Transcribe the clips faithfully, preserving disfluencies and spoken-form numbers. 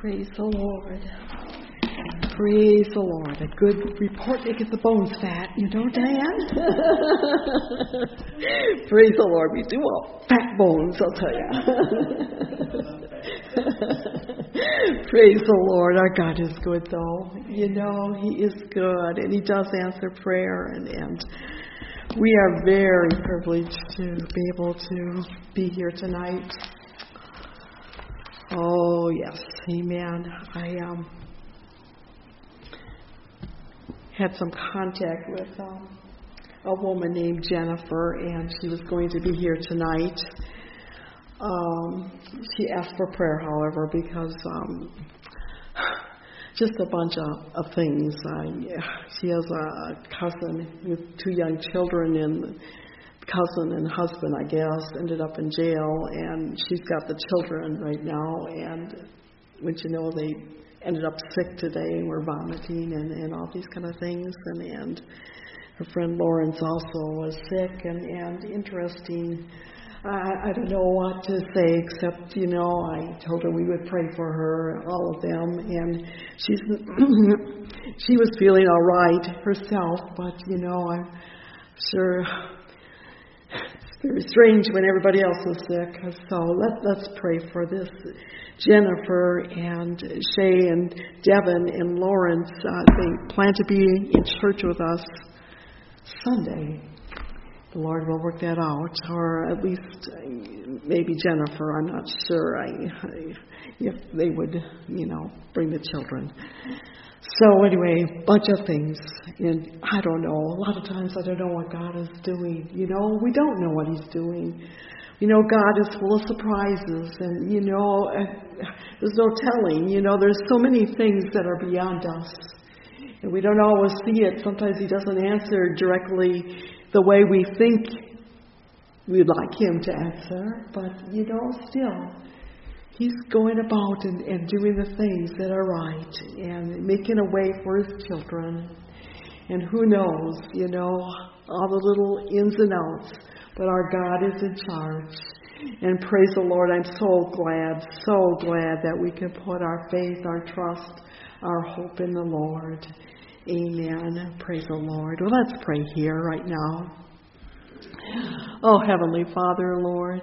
Praise the Lord. Praise the Lord. A good report maketh the bones fat. You know, Diane? Praise the Lord. We do all fat bones, I'll tell you. Praise the Lord. Our God is good, though. You know, He is good, and He does answer prayer, and, and we are very privileged to be able to be here tonight. Oh, yes. Amen. I um, had some contact with um, a woman named Jennifer, and she was going to be here tonight. Um, she asked for prayer, however, because um, just a bunch of, of things. I, she has a cousin with two young children, and cousin and husband, I guess, ended up in jail, and she's got the children right now, and when you know, they ended up sick today and were vomiting and, and all these kind of things, and, and her friend Lawrence also was sick, and, and interesting. I, I don't know what to say except, you know, I told her we would pray for her, all of them, and she's she was feeling all right herself, but, you know, I'm sure it's very strange when everybody else is sick. So let, let's pray for this. Jennifer and Shay and Devin and Lawrence, uh, they plan to be in church with us Sunday. The Lord will work that out, or at least uh, maybe Jennifer. I'm not sure I, I, if they would, you know, bring the children. So anyway, bunch of things, and I don't know. A lot of times I don't know what God is doing. You know, we don't know what He's doing. You know, God is full of surprises, and, you know, there's no telling. You know, there's so many things that are beyond us, and we don't always see it. Sometimes He doesn't answer directly the way we think we'd like Him to answer, but, you know, still, He's going about and, and doing the things that are right and making a way for His children. And who knows, you know, all the little ins and outs, but our God is in charge. And praise the Lord, I'm so glad, so glad that we can put our faith, our trust, our hope in the Lord. Amen. Praise the Lord. Well, let's pray here right now. Oh, Heavenly Father, Lord,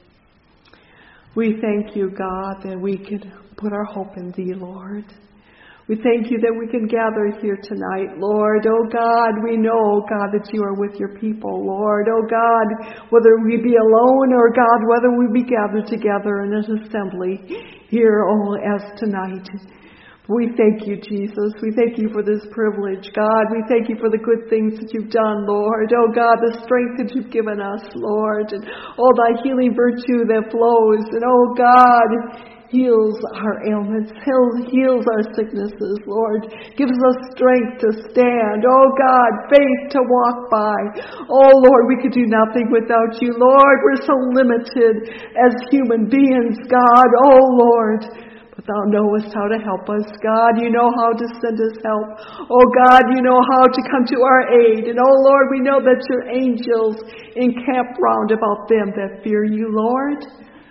we thank You, God, that we can put our hope in Thee, Lord. We thank You that we can gather here tonight, Lord. Oh, God, we know, God, that You are with Your people, Lord. Oh, God, whether we be alone or, God, whether we be gathered together in an assembly here, oh, as tonight. We thank You, Jesus. We thank You for this privilege, God. We thank You for the good things that You've done, Lord. Oh, God, the strength that You've given us, Lord. And all Thy healing virtue that flows. And, oh, God, heals our ailments, heals our sicknesses, Lord. Gives us strength to stand. Oh, God, faith to walk by. Oh, Lord, we could do nothing without You, Lord. We're so limited as human beings, God. Oh, Lord. But Thou knowest how to help us, God. You know how to send us help. Oh, God, You know how to come to our aid. And, oh, Lord, we know that Your angels encamp round about them that fear You, Lord.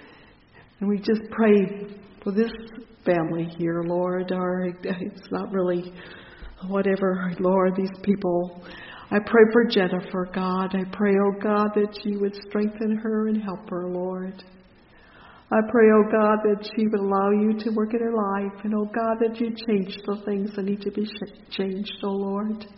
And we just pray for this family here, Lord. Or it's not really whatever, Lord, these people. I pray for Jennifer, God. I pray, oh, God, that You would strengthen her and help her, Lord. I pray, oh, God, that she would allow You to work in her life. And, oh, God, that You change the things that need to be changed, oh, Lord.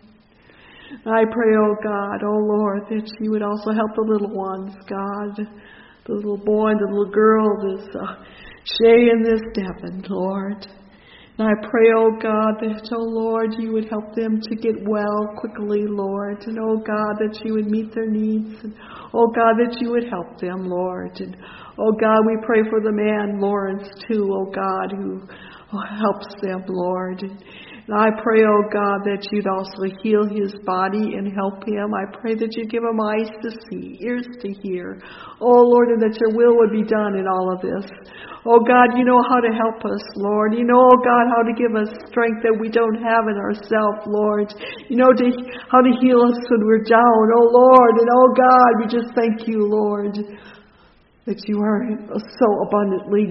I pray, oh, God, oh, Lord, that she would also help the little ones, God. The little boy and the little girl, this uh, Shay and this Devin, Lord. And I pray, oh, God, that, oh, Lord, You would help them to get well quickly, Lord. And, oh, God, that You would meet their needs. And, oh, God, that You would help them, Lord. And, oh, God, we pray for the man, Lawrence, too, oh, God, who oh, helps them, Lord. And, and I pray, oh, God, that You'd also heal his body and help him. I pray that You give him eyes to see, ears to hear. Oh, Lord, and that Your will would be done in all of this. Oh, God, You know how to help us, Lord. You know, oh, God, how to give us strength that we don't have in ourselves, Lord. You know to, how to heal us when we're down, oh, Lord. And, oh, God, we just thank You, Lord, that You are so abundantly,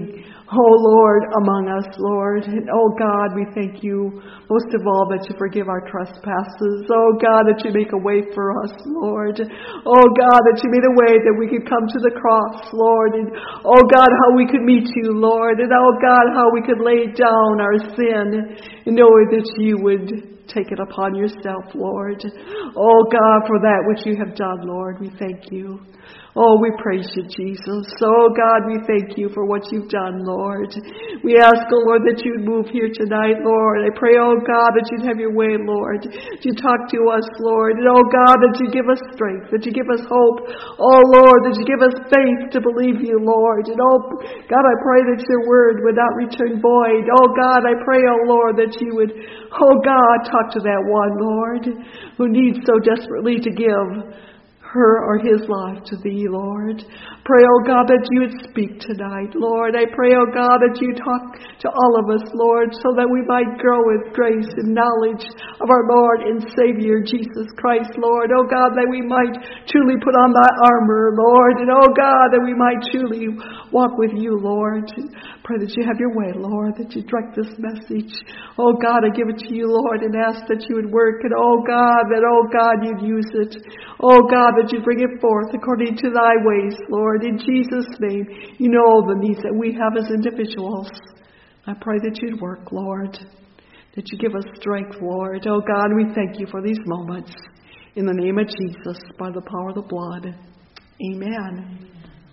Oh Lord, among us, Lord. And oh God, we thank you most of all that you forgive our trespasses. Oh God, that you make a way for us, Lord. Oh God, that you made a way that we could come to the cross, Lord. And oh God, how we could meet you, Lord. And oh God, how we could lay down our sin and know that you would take it upon yourself, Lord. Oh God, for that which you have done, Lord, we thank you. Oh, we praise you, Jesus. Oh, God, we thank you for what you've done, Lord. We ask, oh, Lord, that you'd move here tonight, Lord. I pray, oh, God, that you'd have your way, Lord. That you talk to us, Lord. And, oh, God, that you give us strength, that you give us hope. Oh, Lord, that you give us faith to believe you, Lord. And, oh, God, I pray that your word would not return void. Oh, God, I pray, oh, Lord, that you would, oh, God, talk to that one, Lord, who needs so desperately to give her or his life to thee, Lord. Pray, oh God, that you would speak tonight, Lord. I pray, oh God, that you talk to all of us, Lord, so that we might grow with grace and knowledge of our Lord and Savior, Jesus Christ, Lord. Oh God, that we might truly put on thy armor, Lord. And oh God, that we might truly walk with you, Lord. Pray that you have your way, Lord, that you direct this message. Oh God, I give it to you, Lord, and ask that you would work. And oh God, that, oh God, you'd use it. Oh God, that you bring it forth according to thy ways, Lord. In Jesus' name, you know all the needs that we have as individuals. I pray that you'd work, Lord, that you give us strength, Lord. Oh God, we thank you for these moments. In the name of Jesus, by the power of the blood. Amen.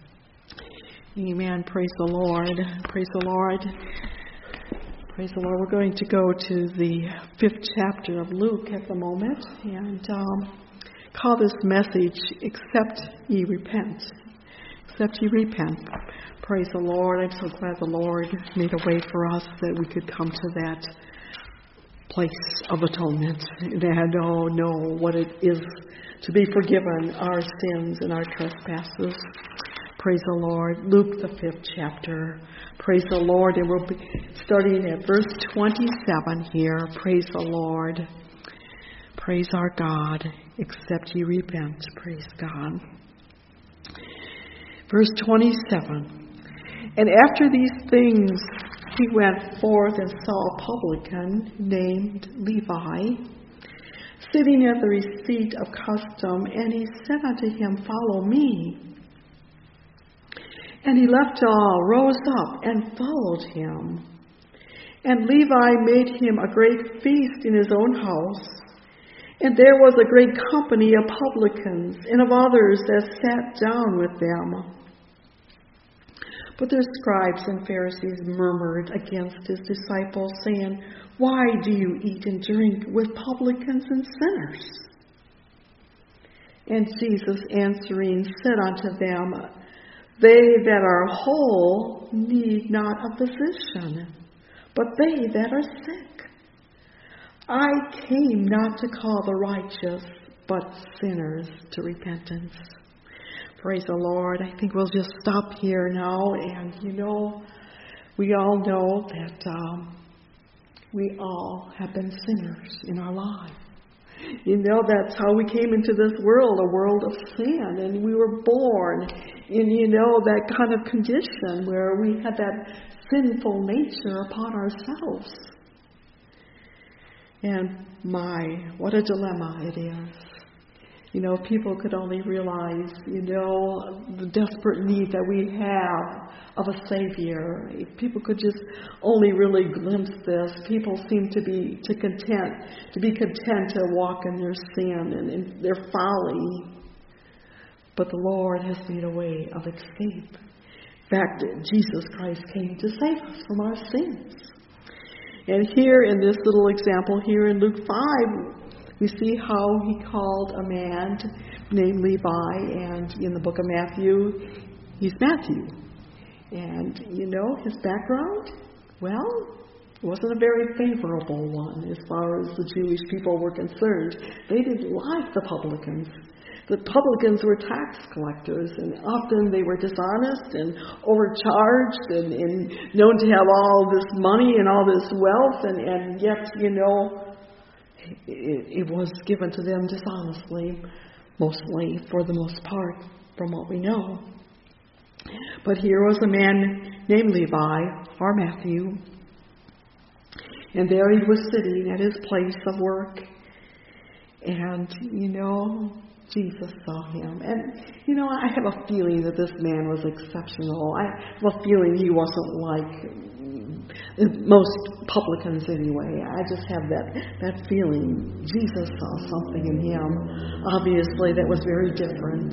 Amen. Praise the Lord. Praise the Lord. Praise the Lord. We're going to go to the fifth chapter of Luke at the moment and um, call this message, Except Ye Repent. Except Ye Repent. Praise the Lord. I'm so glad the Lord made a way for us that we could come to that place of atonement and oh, know what it is to be forgiven our sins and our trespasses. Praise the Lord. Luke, the fifth chapter. Praise the Lord. And we'll be starting at verse twenty-seven here. Praise the Lord. Praise our God. Except ye repent. Praise God. Verse twenty-seven. And after these things he went forth and saw a publican named Levi sitting at the receipt of custom, and he said unto him, Follow me. And he left all, rose up, and followed him. And Levi made him a great feast in his own house. And there was a great company of publicans and of others that sat down with them. But their scribes and Pharisees murmured against his disciples, saying, Why do you eat and drink with publicans and sinners? And Jesus answering said unto them, They that are whole need not a physician, but they that are sick. I came not to call the righteous, but sinners to repentance. Praise the Lord. I think we'll just stop here now. And, you know, we all know that um, we all have been sinners in our lives. You know, that's how we came into this world, a world of sin. And we were born in, you know, that kind of condition where we had that sinful nature upon ourselves. And my, what a dilemma it is. You know, people could only realize, you know, the desperate need that we have of a Savior. If people could just only really glimpse this, people seem to be to content, to be content to walk in their sin and in their folly. But the Lord has made a way of escape. In fact, Jesus Christ came to save us from our sins. And here in this little example here in Luke five, we see how he called a man named Levi, and in the book of Matthew, he's Matthew. And, you know, his background, well, it wasn't a very favorable one as far as the Jewish people were concerned. They didn't like the publicans. The publicans were tax collectors, and often they were dishonest and overcharged and, and known to have all this money and all this wealth, and, and yet, you know, It, it was given to them dishonestly, mostly, for the most part, from what we know. But here was a man named Levi, or Matthew, and there he was sitting at his place of work. And, you know, Jesus saw him. And, you know, I have a feeling that this man was exceptional. I have a feeling he wasn't like most publicans anyway. I just have that, that feeling. Jesus saw something in him, obviously, that was very different.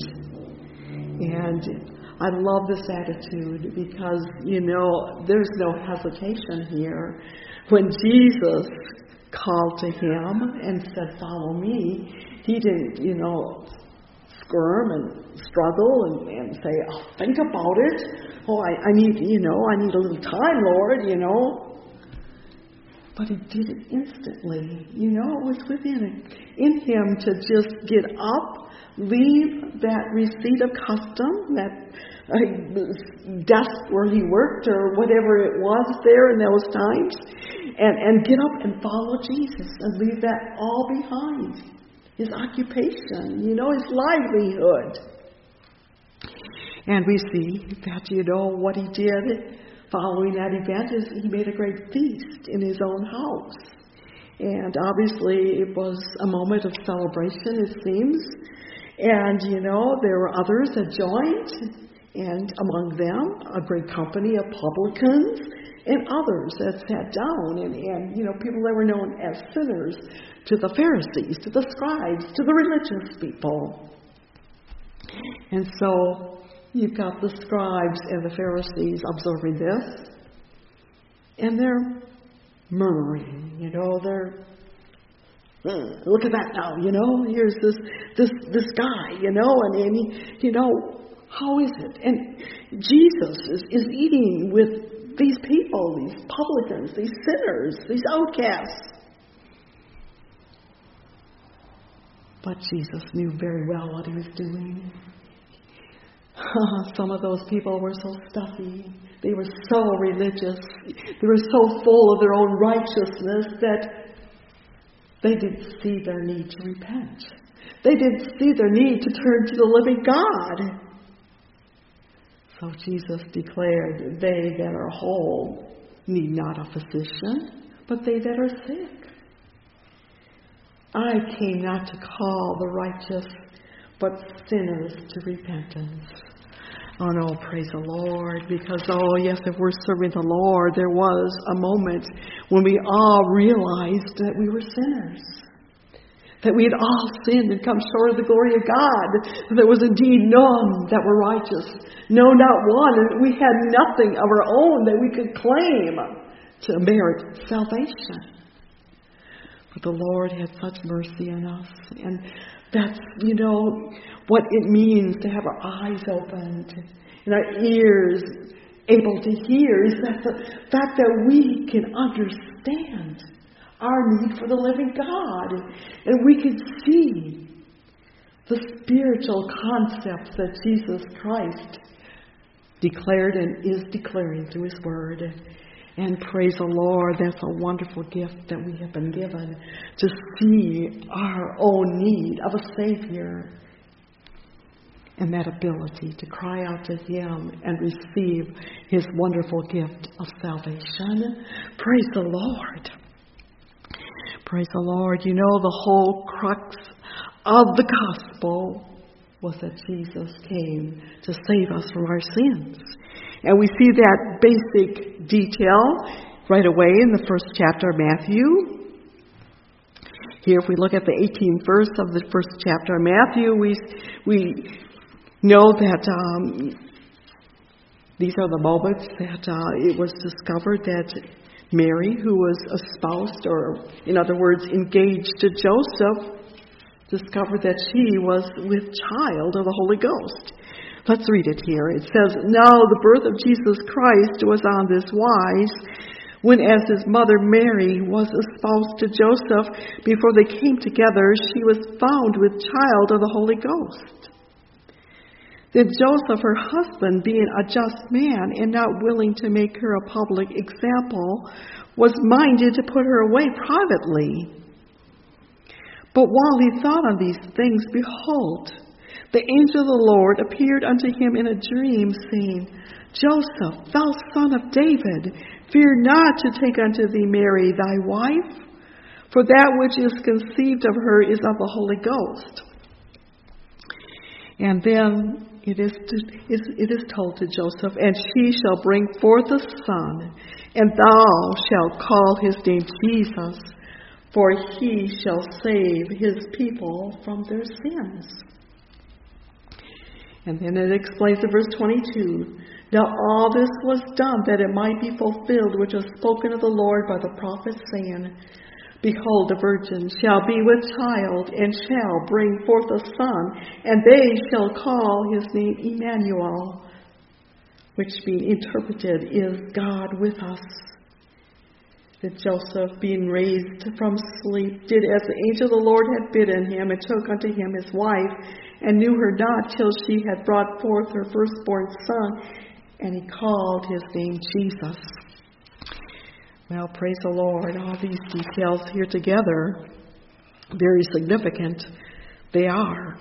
And I love this attitude because, you know, there's no hesitation here. When Jesus called to him and said, "Follow me," he didn't, you know, squirm and struggle and, and say, "Oh, think about it. Oh, I, I need, you know, I need a little time, Lord, you know." But he did it instantly. You know, it was within in him to just get up, leave that receipt of custom, that uh, desk where he worked or whatever it was there in those times, and, and get up and follow Jesus and leave that all behind. His occupation, you know, his livelihood. And we see that, you know, what he did following that event is he made a great feast in his own house. And obviously it was a moment of celebration, it seems. And, you know, there were others that joined, and among them a great company of publicans and others that sat down, and, and you know, people that were known as sinners to the Pharisees, to the scribes, to the religious people. And so you've got the scribes and the Pharisees observing this, and they're murmuring, you know, they're, mm, look at that now, you know, here's this this this guy, you know, and, and he, you know, how is it? And Jesus is, is eating with these people, these publicans, these sinners, these outcasts. But Jesus knew very well what he was doing. Some of those people were so stuffy. They were so religious. They were so full of their own righteousness that they didn't see their need to repent. They didn't see their need to turn to the living God. So Jesus declared, "They that are whole need not a physician, but they that are sick. I came not to call the righteous, but sinners to repentance." Oh no, praise the Lord, because, oh yes, if we're serving the Lord, there was a moment when we all realized that we were sinners, that we had all sinned and come short of the glory of God, and there was indeed none that were righteous, no, not one, and we had nothing of our own that we could claim to merit salvation. But the Lord had such mercy on us, and that's, you know, what it means to have our eyes opened and our ears able to hear, is that the fact that we can understand our need for the living God, and we can see the spiritual concepts that Jesus Christ declared and is declaring through his word. And praise the Lord, that's a wonderful gift that we have been given, to see our own need of a Savior, and that ability to cry out to him and receive his wonderful gift of salvation. Praise the Lord. Praise the Lord. You know, the whole crux of the gospel was that Jesus came to save us from our sins. And we see that basic detail right away in the first chapter of Matthew. Here, if we look at the eighteenth verse of the first chapter of Matthew, we we know that um, these are the moments that uh, it was discovered that Mary, who was espoused, or in other words, engaged to Joseph, discovered that she was with child of the Holy Ghost. Let's read it here. It says, "Now the birth of Jesus Christ was on this wise, when as his mother Mary was espoused to Joseph, before they came together, she was found with child of the Holy Ghost. Then Joseph, her husband, being a just man and not willing to make her a public example, was minded to put her away privately. But while he thought on these things, behold, the angel of the Lord appeared unto him in a dream, saying, Joseph, thou son of David, fear not to take unto thee Mary thy wife, for that which is conceived of her is of the Holy Ghost. And then it is, it is told to Joseph, and she shall bring forth a son, and thou shalt call his name Jesus, for he shall save his people from their sins. And then it explains in verse twenty-two, now all this was done that it might be fulfilled, which was spoken of the Lord by the prophet, saying, Behold, the virgin shall be with child, and shall bring forth a son, and they shall call his name Emmanuel, which being interpreted is God with us. That Joseph, being raised from sleep, did as the angel of the Lord had bidden him, and took unto him his wife, and knew her not till she had brought forth her firstborn son, and he called his name Jesus. Well, praise the Lord. All these details here together, very significant. They are.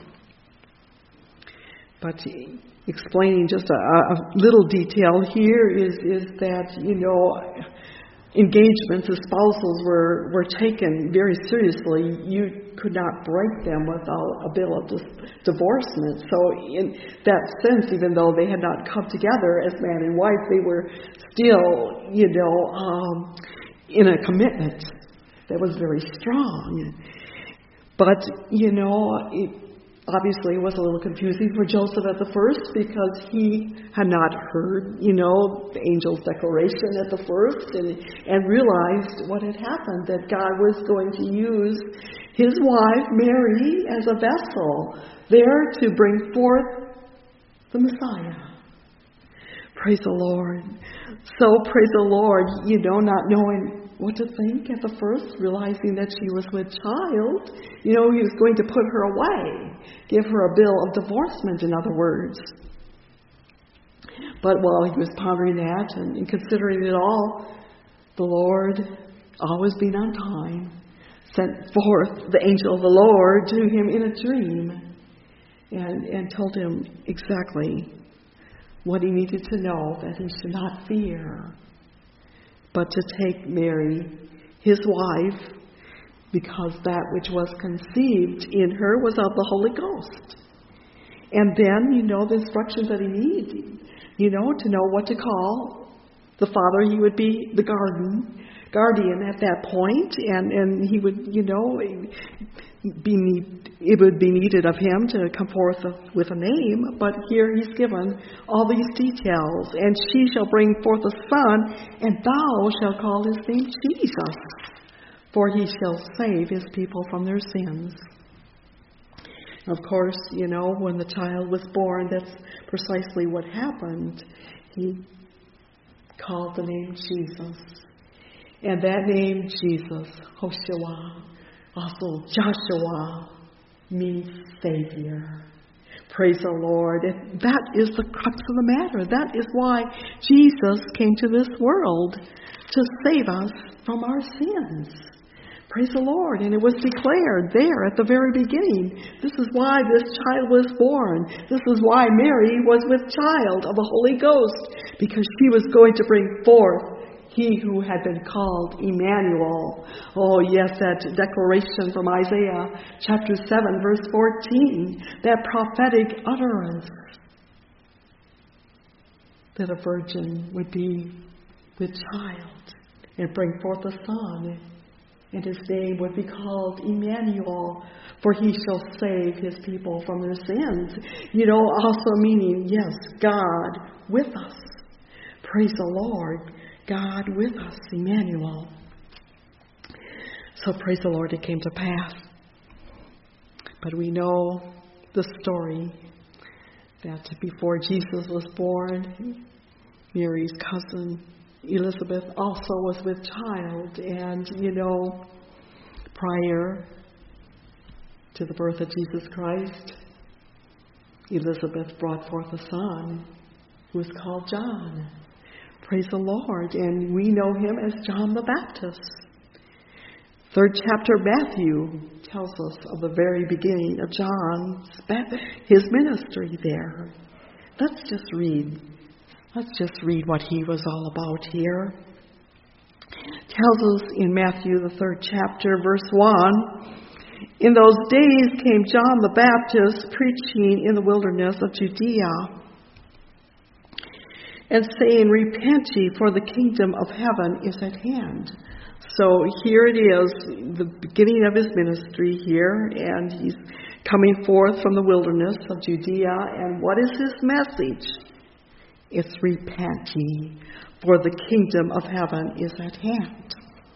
But explaining just a, a little detail here is, is that, you know, engagements, espousals were, were taken very seriously. You could not break them without a bill of dis- divorcement. So in that sense, even though they had not come together as man and wife, they were still, you know, um, in a commitment that was very strong. But, you know, it obviously was a little confusing for Joseph at the first, because he had not heard, you know, the angel's declaration at the first, and, and realized what had happened, that God was going to use his wife, Mary, as a vessel there to bring forth the Messiah. Praise the Lord. So, praise the Lord, you know, not knowing what to think at the first, realizing that she was with child, you know, he was going to put her away, give her a bill of divorcement, in other words. But while he was pondering that and, and considering it all, the Lord, always being on time, sent forth the angel of the Lord to him in a dream, and, and told him exactly what he needed to know, that he should not fear, but to take Mary, his wife, because that which was conceived in her was of the Holy Ghost. And then, you know, the instructions that he needed, you know, to know what to call the father. He would be the garden, guardian at that point, and, and he would, you know, be need, it would be needed of him to come forth with a name, but here he's given all these details. And she shall bring forth a son, and thou shalt call his name Jesus, for he shall save his people from their sins. Of course, you know, when the child was born, that's precisely what happened. He called the name Jesus. And that name, Jesus, Hoshua, also Joshua, means Savior. Praise the Lord. And that is the crux of the matter. That is why Jesus came to this world, to save us from our sins. Praise the Lord. And it was declared there at the very beginning. This is why this child was born. This is why Mary was with child of the Holy Ghost, because she was going to bring forth he who had been called Emmanuel. Oh, yes, that declaration from Isaiah chapter seven, verse fourteen, that prophetic utterance that a virgin would be with child and bring forth a son, and his name would be called Emmanuel, for he shall save his people from their sins. You know, also meaning, yes, God with us. Praise the Lord. God with us, Emmanuel. So praise the Lord, it came to pass. But we know the story that before Jesus was born, Mary's cousin Elizabeth also was with child. And, you know, prior to the birth of Jesus Christ, Elizabeth brought forth a son who was called John. Praise the Lord. And we know him as John the Baptist. Third chapter of Matthew tells us of the very beginning of John's, his ministry there. Let's just read. Let's just read what he was all about here. It tells us in Matthew, the third chapter, verse one, "In those days came John the Baptist preaching in the wilderness of Judea, and saying, Repent ye, for the kingdom of heaven is at hand." So here it is, the beginning of his ministry here, and he's coming forth from the wilderness of Judea. And what is his message? It's repent ye, for the kingdom of heaven is at hand.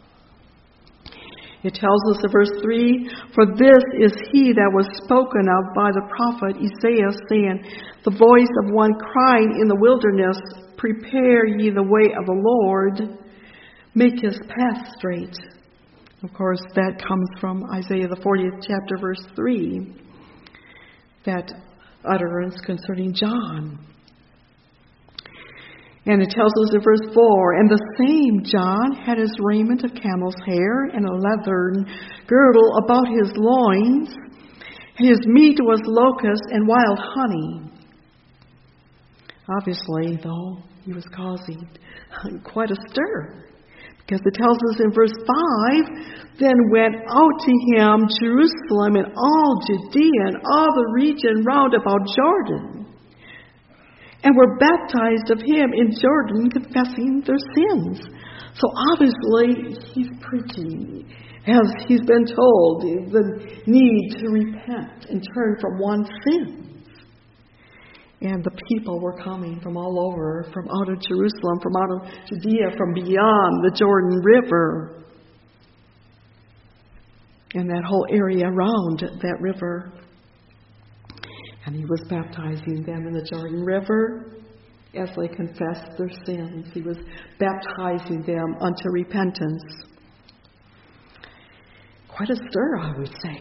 It tells us in verse three, "For this is he that was spoken of by the prophet Isaiah, saying, The voice of one crying in the wilderness, Prepare ye the way of the Lord, make his path straight." Of course, that comes from Isaiah, the fortieth chapter, verse three. That utterance concerning John. And it tells us in verse four, "And the same John had his raiment of camel's hair, and a leathern girdle about his loins. And his meat was locust and wild honey." Obviously, though, he was causing quite a stir. Because it tells us in verse five, "Then went out to him Jerusalem and all Judea and all the region round about Jordan, and were baptized of him in Jordan, confessing their sins." So obviously, he's preaching, as he's been told, the need to repent and turn from one's sins. And the people were coming from all over, from out of Jerusalem, from out of Judea, from beyond the Jordan River, and that whole area around that river. And he was baptizing them in the Jordan River as they confessed their sins. He was baptizing them unto repentance. Quite a stir, I would say.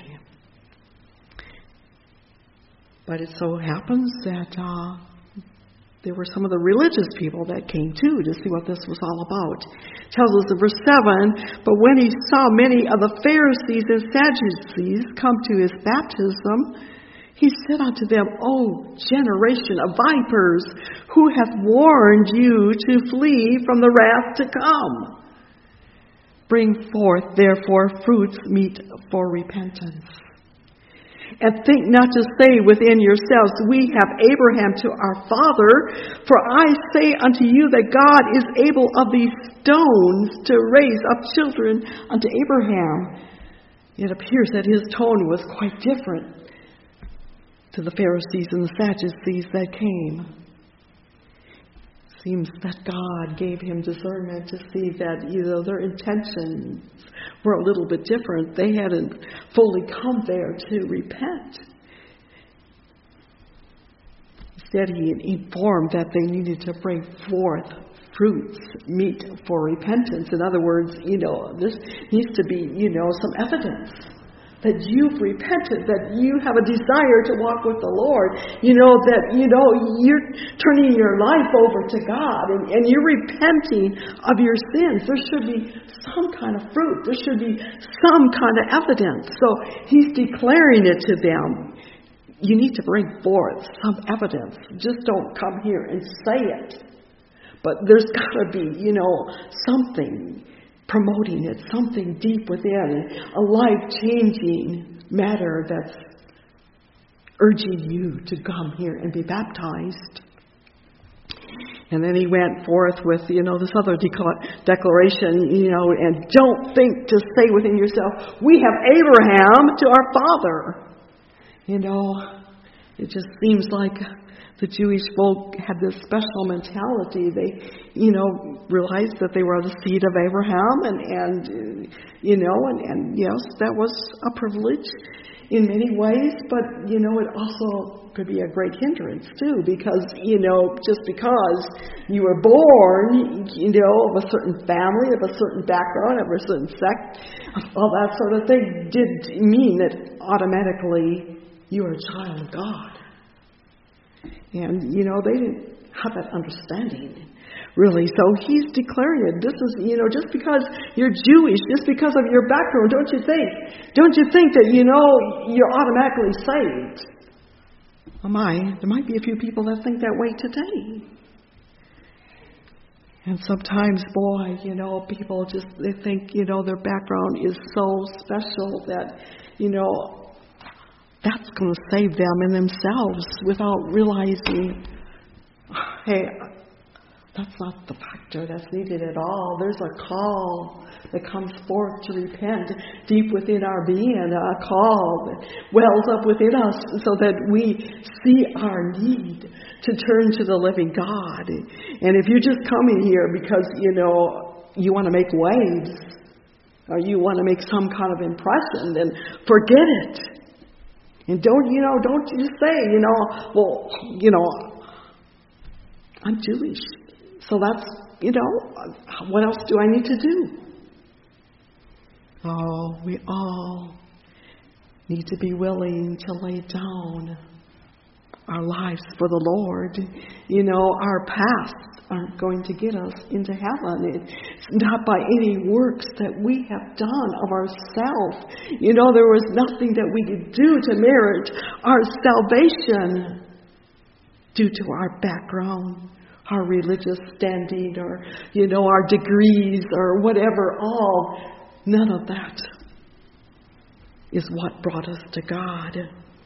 But it so happens that uh, there were some of the religious people that came too to see what this was all about. It tells us in verse seven, "But when he saw many of the Pharisees and Sadducees come to his baptism, he said unto them, O generation of vipers, who hath warned you to flee from the wrath to come? Bring forth therefore fruits meet for repentance. And think not to say within yourselves, We have Abraham to our father. For I say unto you that God is able of these stones to raise up children unto Abraham." It appears that his tone was quite different to the Pharisees and the Sadducees that came. Seems that God gave him discernment to see that, you know, their intentions were a little bit different. They hadn't fully come there to repent. Instead, he informed that they needed to bring forth fruits, meet for repentance. In other words, you know, this needs to be, you know, some evidence that you've repented, that you have a desire to walk with the Lord, you know, that, you know, you're turning your life over to God and, and you're repenting of your sins. There should be some kind of fruit. There should be some kind of evidence. So he's declaring it to them. You need to bring forth some evidence. Just don't come here and say it. But there's got to be, you know, something promoting it, something deep within, a life-changing matter that's urging you to come here and be baptized. And then he went forth with, you know, this other declaration, you know, and don't think to say within yourself, we have Abraham to our father. You know, it just seems like the Jewish folk had this special mentality. They, you know, realized that they were the seed of Abraham, and, and you know, and, and yes, that was a privilege in many ways, but, you know, it also could be a great hindrance, too, because, you know, just because you were born, you know, of a certain family, of a certain background, of a certain sect, all that sort of thing, didn't mean that automatically you were a child of God. And, you know, they didn't have that understanding. really. So he's declaring it. This is, you know, just because you're Jewish, just because of your background, don't you think? Don't you think that, you know, you're automatically saved? Oh my, there might be a few people that think that way today. And sometimes, boy, you know, people just, they think, you know, their background is so special that, you know, that's going to save them and themselves without realizing, hey, that's not the factor that's needed at all. There's a call that comes forth to repent deep within our being, a call that wells up within us so that we see our need to turn to the living God. And if you're just coming here because, you know, you want to make waves or you want to make some kind of impression, then forget it. And don't, you know, don't just say, you know, well, you know, I'm Jewish. So that's, you know, what else do I need to do? Oh, we all need to be willing to lay down our lives for the Lord. You know, our pasts aren't going to get us into heaven. It's not by any works that we have done of ourselves. You know, there was nothing that we could do to merit our salvation due to our background, our religious standing, or, you know, our degrees, or whatever, all. None of that is what brought us to God.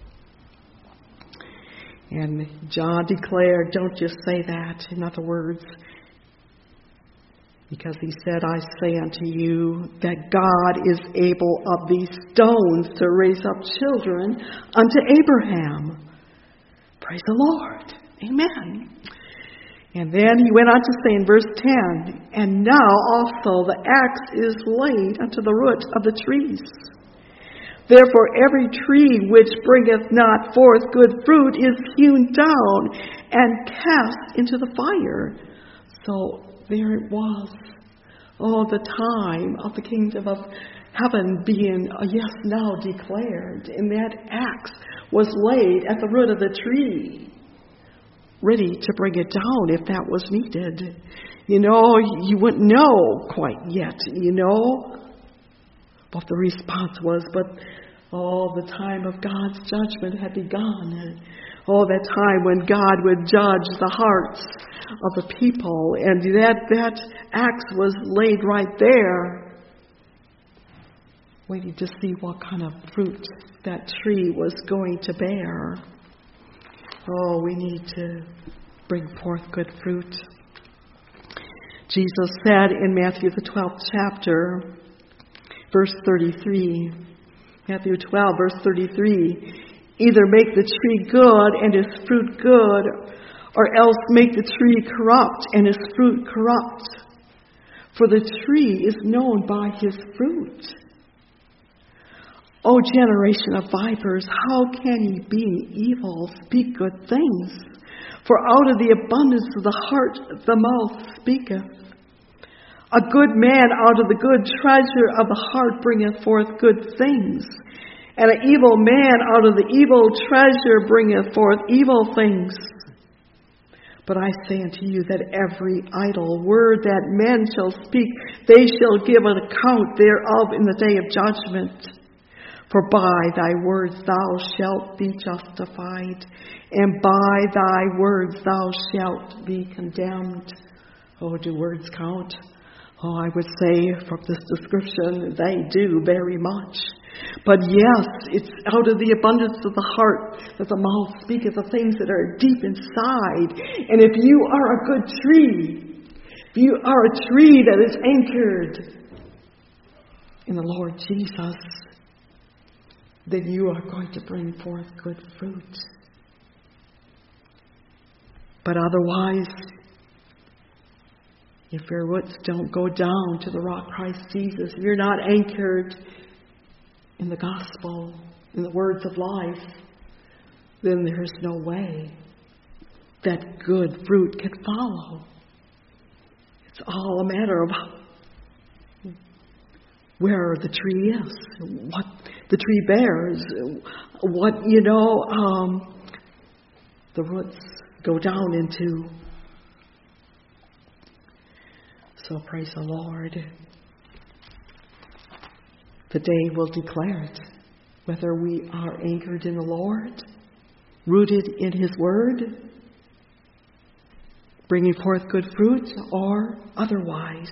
And John declared, don't just say that. In other words, because he said, I say unto you that God is able of these stones to raise up children unto Abraham. Praise the Lord. Amen. And then he went on to say in verse ten, and now also the axe is laid unto the root of the trees. Therefore every tree which bringeth not forth good fruit is hewn down and cast into the fire. So there it was. Oh, the time of the kingdom of heaven being a yes now declared. And that axe was laid at the root of the tree, ready to bring it down if that was needed. You know, you wouldn't know quite yet, you know, what the response was, but oh, the time of God's judgment had begun. Oh, that time when God would judge the hearts of the people, and that, that axe was laid right there, waiting to see what kind of fruit that tree was going to bear. Oh, we need to bring forth good fruit. Jesus said in Matthew the twelfth chapter, verse thirty-three, Matthew twelve, verse thirty-three, either make the tree good and its fruit good, or else make the tree corrupt and its fruit corrupt. For the tree is known by his fruit. O generation of vipers, how can ye, being evil, speak good things? For out of the abundance of the heart the mouth speaketh. A good man out of the good treasure of the heart bringeth forth good things, and an evil man out of the evil treasure bringeth forth evil things. But I say unto you that every idle word that men shall speak, they shall give an account thereof in the day of judgment. For by thy words thou shalt be justified, and by thy words thou shalt be condemned. Oh, do words count? Oh, I would say from this description, they do very much. But yes, it's out of the abundance of the heart that the mouth speaketh of things that are deep inside. And if you are a good tree, if you are a tree that is anchored in the Lord Jesus, then you are going to bring forth good fruit. But otherwise, if your roots don't go down to the rock Christ Jesus, if you're not anchored in the gospel, in the words of life, then there's no way that good fruit can follow. It's all a matter of where the tree is, what the tree bears, what, you know, um, the roots go down into. So praise the Lord. The day will declare it, whether we are anchored in the Lord, rooted in His Word, bringing forth good fruit, or otherwise.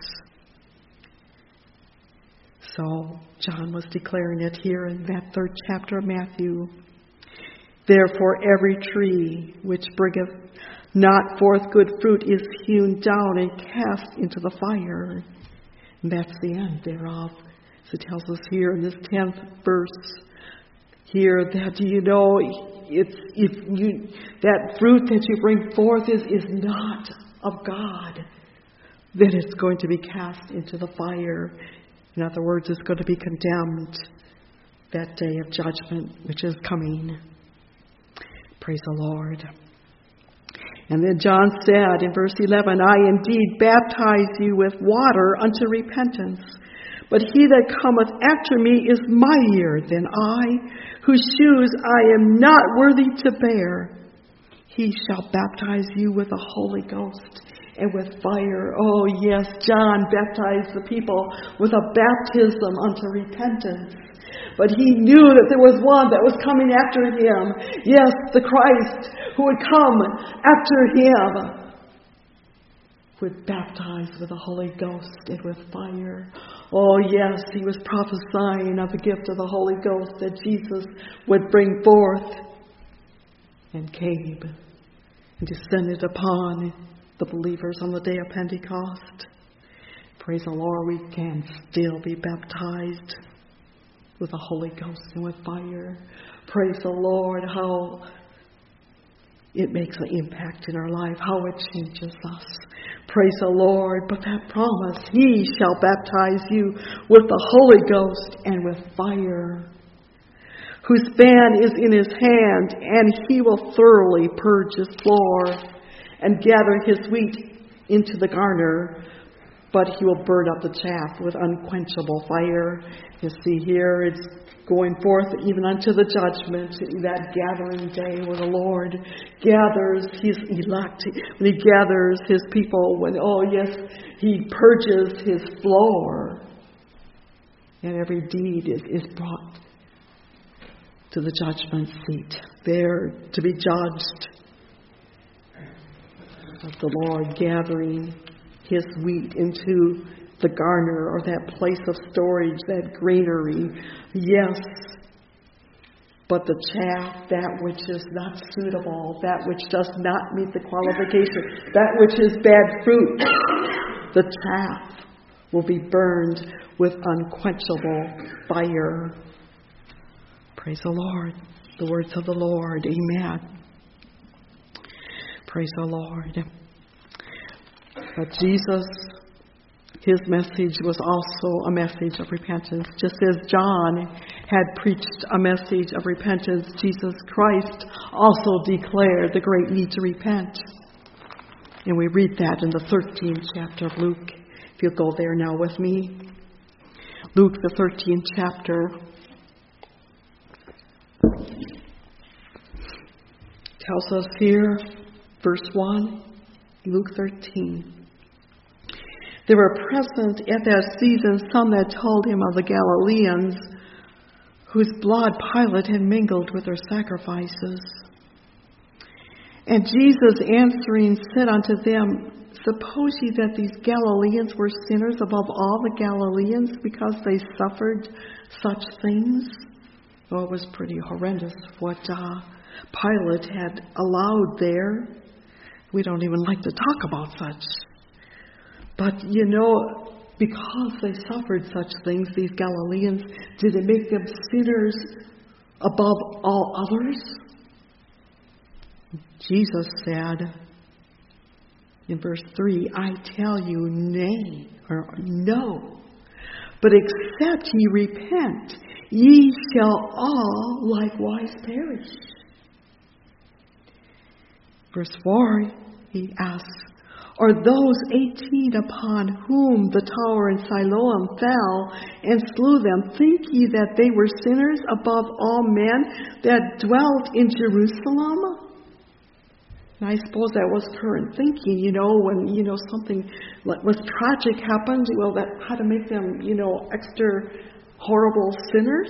So John was declaring it here in that third chapter of Matthew. Therefore every tree which bringeth not forth good fruit is hewn down and cast into the fire. And that's the end thereof. So it tells us here in this tenth verse here that, you know, it's if you that fruit that you bring forth is, is not of God, then it's going to be cast into the fire. In other words, it's going to be condemned that day of judgment which is coming. Praise the Lord. And then John said in verse eleven, I indeed baptize you with water unto repentance, but he that cometh after me is mightier than I, whose shoes I am not worthy to bear. He shall baptize you with the Holy Ghost and with fire. Oh yes, John baptized the people with a baptism unto repentance. But he knew that there was one that was coming after him. Yes, the Christ who would come after him would baptize with the Holy Ghost and with fire. Oh yes, he was prophesying of the gift of the Holy Ghost that Jesus would bring forth, and came and descended upon the believers on the day of Pentecost. Praise the Lord, we can still be baptized with the Holy Ghost and with fire. Praise the Lord, how it makes an impact in our life, how it changes us. Praise the Lord. But that promise, He shall baptize you with the Holy Ghost and with fire, whose fan is in His hand, and He will thoroughly purge His floor and gather His wheat into the garner, but He will burn up the chaff with unquenchable fire. You see here, it's going forth even unto the judgment, that gathering day where the Lord gathers His elect, when He gathers His people, when, oh yes, He purges His floor, and every deed is, is brought to the judgment seat, there to be judged. Of the Lord gathering His wheat into the garner, or that place of storage, that granary. Yes, but the chaff, that which is not suitable, that which does not meet the qualification, that which is bad fruit, the chaff will be burned with unquenchable fire. Praise the Lord. The words of the Lord. Amen. Praise the Lord. But Jesus, His message was also a message of repentance. Just as John had preached a message of repentance, Jesus Christ also declared the great need to repent. And we read that in the thirteenth chapter of Luke. If you'll go there now with me. Luke, the thirteenth chapter. Tells us here, verse one, Luke thirteen. There were present at that season some that told him of the Galileans, whose blood Pilate had mingled with their sacrifices. And Jesus answering said unto them, Suppose ye that these Galileans were sinners above all the Galileans, because they suffered such things? Oh, it was pretty horrendous what uh, Pilate had allowed there. We don't even like to talk about such. But, you know, because they suffered such things, these Galileans, did it make them sinners above all others? Jesus said in verse three, I tell you, nay, or no, but except ye repent, ye shall all likewise perish. Verse four, he asks, Or those eighteen upon whom the tower in Siloam fell and slew them, think ye that they were sinners above all men that dwelt in Jerusalem? And I suppose that was current thinking, you know, when, you know, something was tragic happened, well, that had to make them, you know, extra horrible sinners.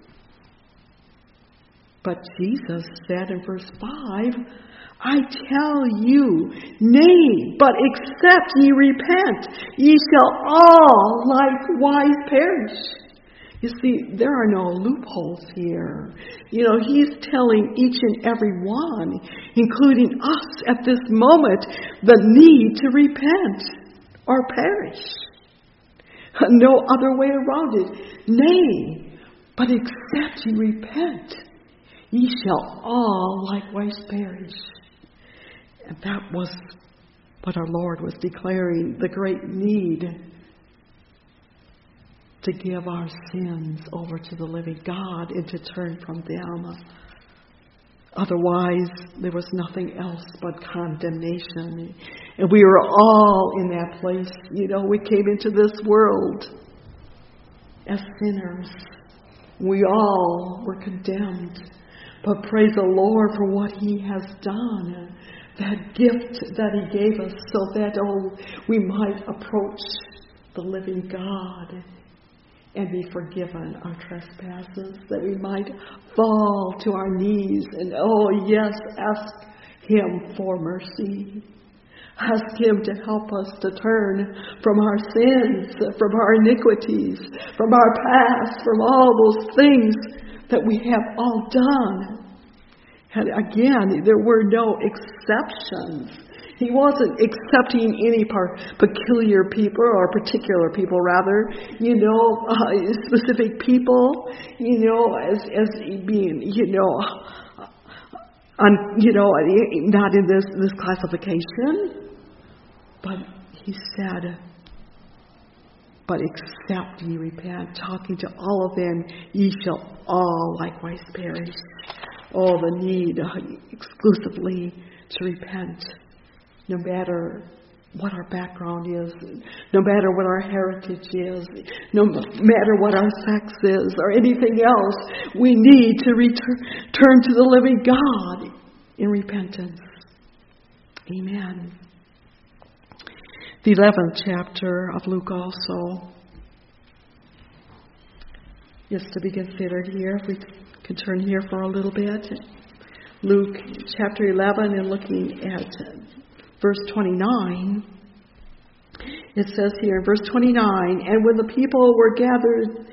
But Jesus said in verse five, I tell you, nay, but except ye repent, ye shall all likewise perish. You see, there are no loopholes here. You know, he's telling each and every one, including us at this moment, the need to repent or perish. No other way around it. Nay, but except ye repent, ye shall all likewise perish. And that was what our Lord was declaring, the great need to give our sins over to the living God and to turn from them. Otherwise, there was nothing else but condemnation. And we were all in that place. You know, we came into this world as sinners. We all were condemned. But praise the Lord for what He has done. That gift that He gave us so that oh, we might approach the living God and be forgiven our trespasses, that we might fall to our knees and, oh yes, ask Him for mercy. Ask Him to help us to turn from our sins, from our iniquities, from our past, from all those things that we have all done. And again, there were no exceptions. He wasn't accepting any par- peculiar people or particular people, rather, you know, uh, specific people, you know, as as being, you know, un, you know, not in this this classification. But He said, "But except ye repent," talking to all of them, ye shall all likewise perish. Oh, the need uh, exclusively to repent. No matter what our background is, no matter what our heritage is, no matter what our sex is or anything else, we need to return turn to the living God in repentance. Amen. The eleventh chapter of Luke also is to be considered here. If we can turn here for a little bit. Luke chapter eleven, and looking at verse twenty-nine, it says here in verse twenty-nine, and when the people were gathered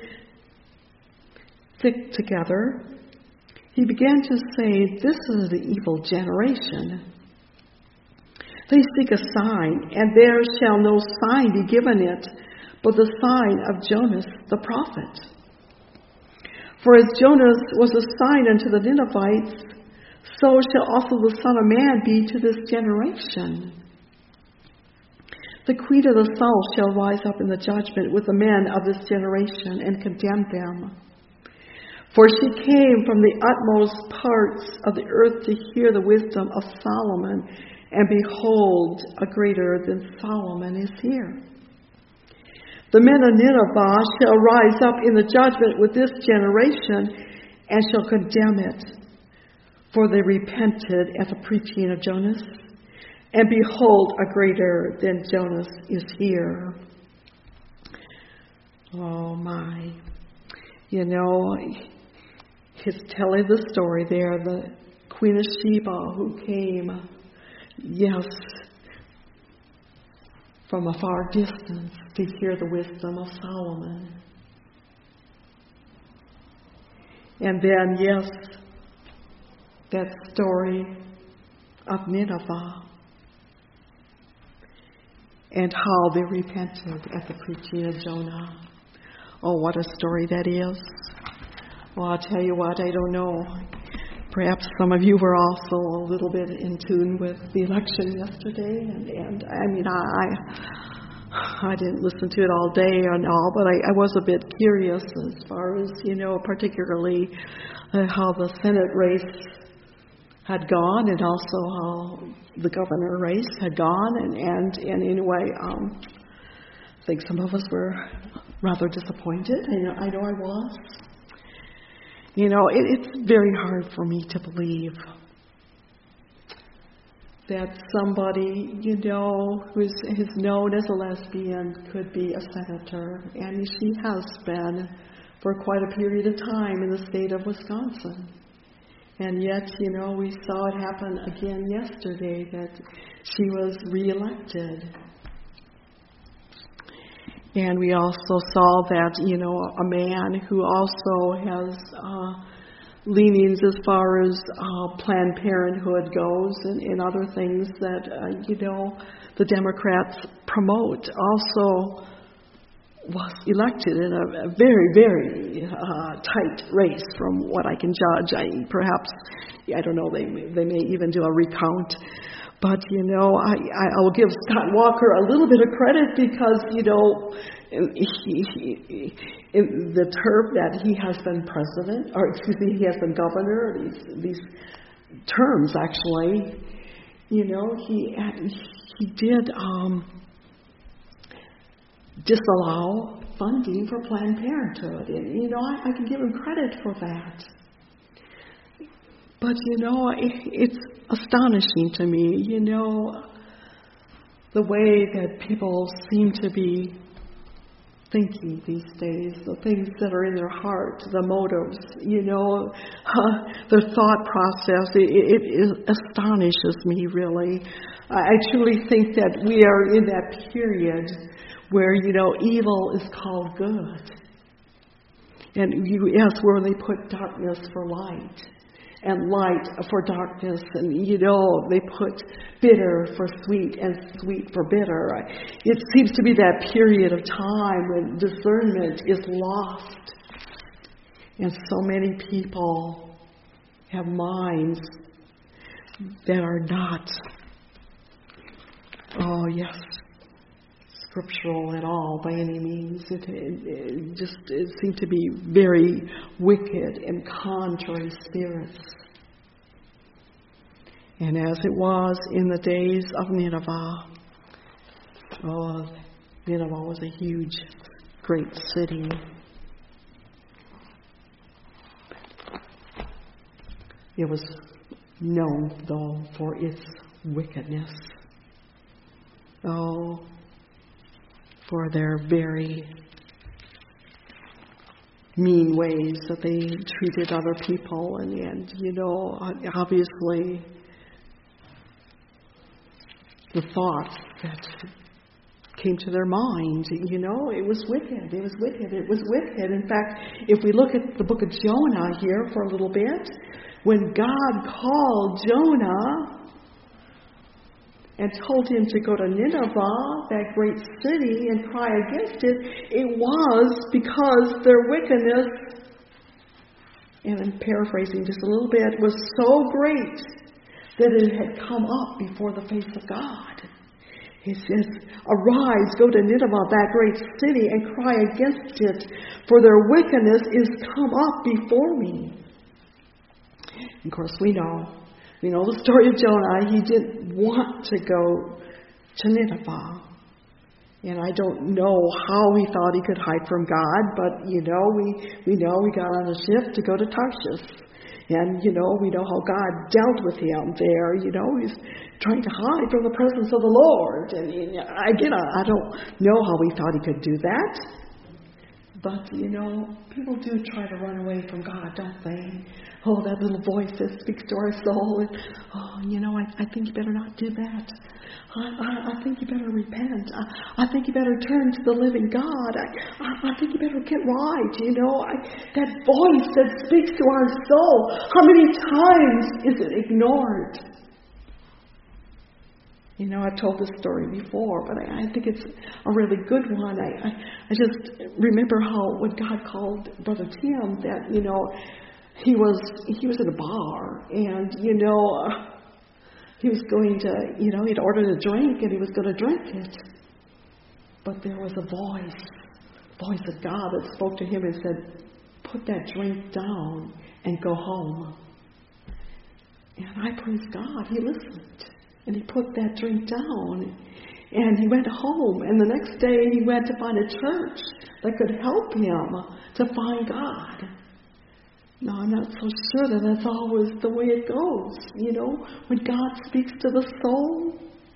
thick together, He began to say, this is the evil generation. They seek a sign, and there shall no sign be given it, but the sign of Jonas the prophet. For as Jonas was a sign unto the Ninevites, so shall also the Son of Man be to this generation. The queen of the south shall rise up in the judgment with the men of this generation and condemn them. For she came from the utmost parts of the earth to hear the wisdom of Solomon, and behold, a greater than Solomon is here. The men of Nineveh shall rise up in the judgment with this generation and shall condemn it. For they repented at the preaching of Jonas, and behold, a greater than Jonas is here. Oh my. You know, he's telling the story there, the Queen of Sheba who came, yes, from a far distance to hear the wisdom of Solomon. And then, yes, that story of Nineveh and how they repented at the preaching of Jonah. Oh, what a story that is. Well, I'll tell you what, I don't know. Perhaps some of you were also a little bit in tune with the election yesterday. And, and I mean, I I didn't listen to it all day and all, but I, I was a bit curious as far as, you know, particularly uh, how the Senate race had gone, and also how the governor race had gone. And, and, and anyway, um, I think some of us were rather disappointed. I know I, know I was. You know, it, it's very hard for me to believe that somebody, you know, who is, is known as a lesbian could be a senator. And she has been for quite a period of time in the state of Wisconsin. And yet, you know, we saw it happen again yesterday that she was reelected. And we also saw that, you know, a man who also has uh, leanings as far as uh, Planned Parenthood goes and, and other things that, uh, you know, the Democrats promote, also was elected in a, a very, very uh, tight race from what I can judge. I perhaps, I don't know, they they may even do a recount. But, you know, I, I will give Scott Walker a little bit of credit because, you know, he, he, in the term that he has been president, or excuse me, he has been governor, these these terms actually, you know, he he did um, disallow funding for Planned Parenthood. And, you know, I, I can give him credit for that. But, you know, it, it's astonishing to me, you know, the way that people seem to be thinking these days, the things that are in their heart, the motives, you know, uh, their thought process. It, it, it astonishes me, really. I truly think that we are in that period where, you know, evil is called good. And you, yes, where they put darkness for light and light for darkness, and, you know, they put bitter for sweet and sweet for bitter. It seems to be that period of time when discernment is lost, and so many people have minds that are not, oh yes, scriptural at all by any means. It, it, it just it seemed to be very wicked and contrary spirits. And as it was in the days of Nineveh, oh, Nineveh was a huge, great city. It was known, though, for its wickedness. Oh, for their very mean ways that they treated other people. And, and, you know, obviously the thoughts that came to their mind, you know, it was wicked. It was wicked. It was wicked. In fact, if we look at the book of Jonah here for a little bit, when God called Jonah and told him to go to Nineveh, that great city, and cry against it, it was because their wickedness, and I'm paraphrasing just a little bit, was so great that it had come up before the face of God. He says, arise, go to Nineveh, that great city, and cry against it, for their wickedness is come up before me. Of course, we know. We know the story of Jonah. He didn't want to go to Nineveh. And I don't know how he thought he could hide from God, but, you know, we, we know he got on a ship to go to Tarshish. And, you know, we know how God dealt with him there. You know, he's trying to hide from the presence of the Lord. And, and again, I, I don't know how he thought he could do that. But, you know, people do try to run away from God, don't they? Oh, that little voice that speaks to our soul. And, oh, you know, I, I think you better not do that. I, I, I think you better repent. I, I think you better turn to the living God. I, I, I think you better get right. You know, I, that voice that speaks to our soul, how many times is it ignored? You know, I've told this story before, but I, I think it's a really good one. I, I, I just remember how when God called Brother Tim, that, you know, he was he was in a bar, and, you know, uh, he was going to, you know, he'd ordered a drink, and he was going to drink it. But there was a voice, voice of God that spoke to him and said, put that drink down and go home. And I praise God, he listened. And he put that drink down, and he went home. And the next day he went to find a church that could help him to find God. No, I'm not so sure that that's always the way it goes. You know, when God speaks to the soul,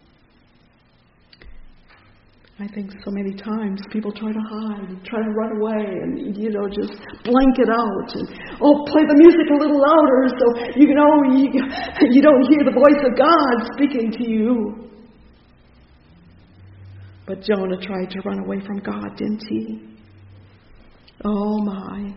I think so many times people try to hide, try to run away, and, you know, just blank it out. And, oh, play the music a little louder so, you know, you, you don't hear the voice of God speaking to you. But Jonah tried to run away from God, didn't he? Oh, my.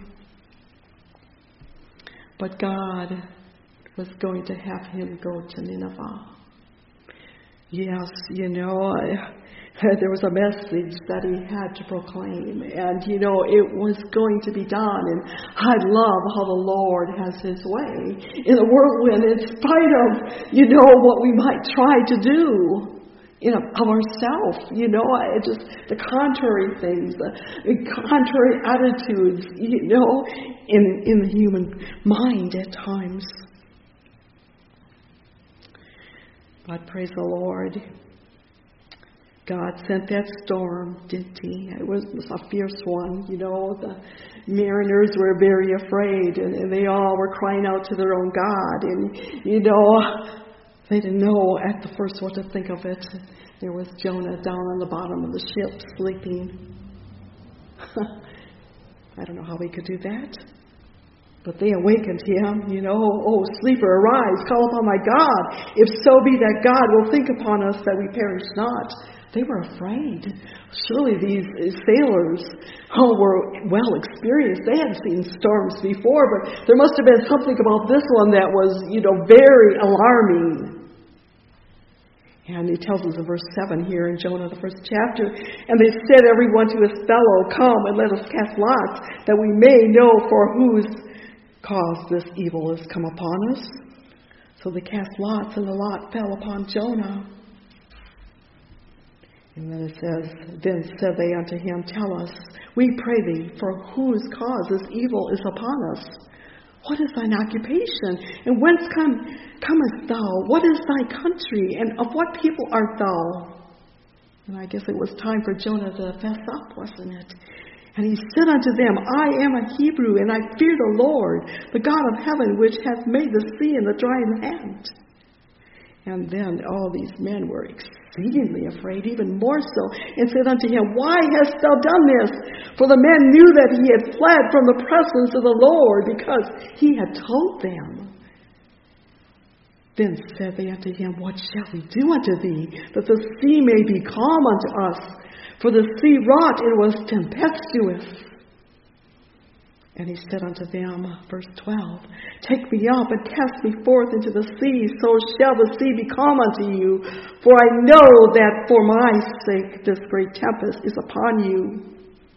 But God was going to have him go to Nineveh. Yes, you know, there was a message that he had to proclaim. And, you know, it was going to be done. And I love how the Lord has his way in the whirlwind, in spite of, you know, what we might try to do. You know, of ourselves, you know, it just the contrary things, the contrary attitudes, you know, in in the human mind at times. But praise the Lord, God sent that storm, didn't he? It was, it was a fierce one, you know. The mariners were very afraid, and, and they all were crying out to their own God, and you know. They didn't know at the first what to think of it. There was Jonah down on the bottom of the ship sleeping. I don't know how we could do that. But they awakened him, you know. Oh, sleeper, arise, call upon my God. If so be that God will think upon us that we perish not. They were afraid. Surely these sailors oh, were well experienced. They had seen storms before, but there must have been something about this one that was, you know, very alarming. And he tells us in verse seven here in Jonah, the first chapter, and they said every one to his fellow, come and let us cast lots, that we may know for whose cause this evil has come upon us. So they cast lots, and the lot fell upon Jonah. And then it says, then said they unto him, tell us, we pray thee, for whose cause this evil is upon us. What is thine occupation? And whence come, comest thou? What is thy country? And of what people art thou? And I guess it was time for Jonah to fess up, wasn't it? And he said unto them, I am a Hebrew, and I fear the Lord, the God of heaven, which hath made the sea and the dry land. And then all these men were exceedingly afraid, even more so, and said unto him, why hast thou done this? For the men knew that he had fled from the presence of the Lord, because he had told them. Then said they unto him, what shall we do unto thee, that the sea may be calm unto us? For the sea wrought, it was tempestuous. And he said unto them, verse twelve, take me up and cast me forth into the sea, so shall the sea be calm unto you. For I know that for my sake this great tempest is upon you.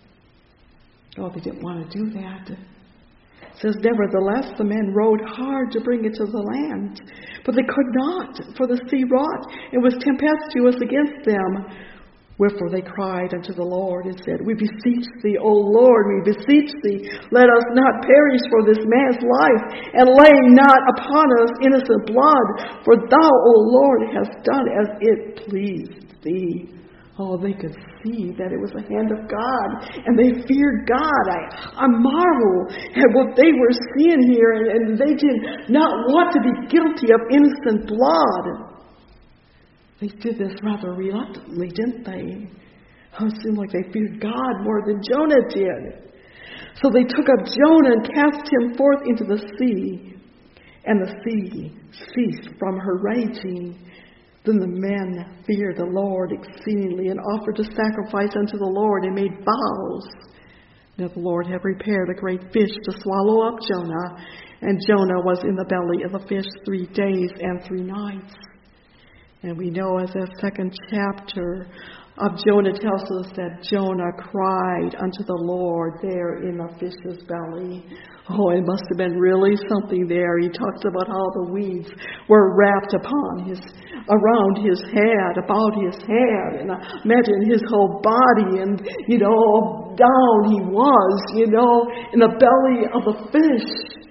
Oh, they didn't want to do that. It says, nevertheless, the men rowed hard to bring it to the land. But they could not, for the sea wrought, and was tempestuous against them. Wherefore they cried unto the Lord and said, we beseech thee, O Lord, we beseech thee, let us not perish for this man's life, and lay not upon us innocent blood, for thou, O Lord, hast done as it pleased thee. Oh, they could see that it was the hand of God, and they feared God. I, I marvel at what they were seeing here, and, and they did not want to be guilty of innocent blood. They did this rather reluctantly, didn't they? Oh, it seemed like they feared God more than Jonah did. So they took up Jonah and cast him forth into the sea. And the sea ceased from her raging. Then the men feared the Lord exceedingly and offered a sacrifice unto the Lord and made vows. Now the Lord had prepared a great fish to swallow up Jonah. And Jonah was in the belly of the fish three days and three nights. And we know as that second chapter of Jonah tells us that Jonah cried unto the Lord there in the fish's belly. Oh, it must have been really something there. He talks about how the weeds were wrapped upon his, around his head, about his head, and imagine his whole body, and, you know, down he was, you know, in the belly of the fish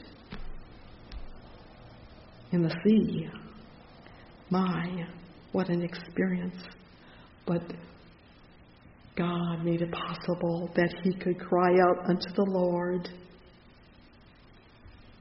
in the sea. My, what an experience. But God made it possible that he could cry out unto the Lord.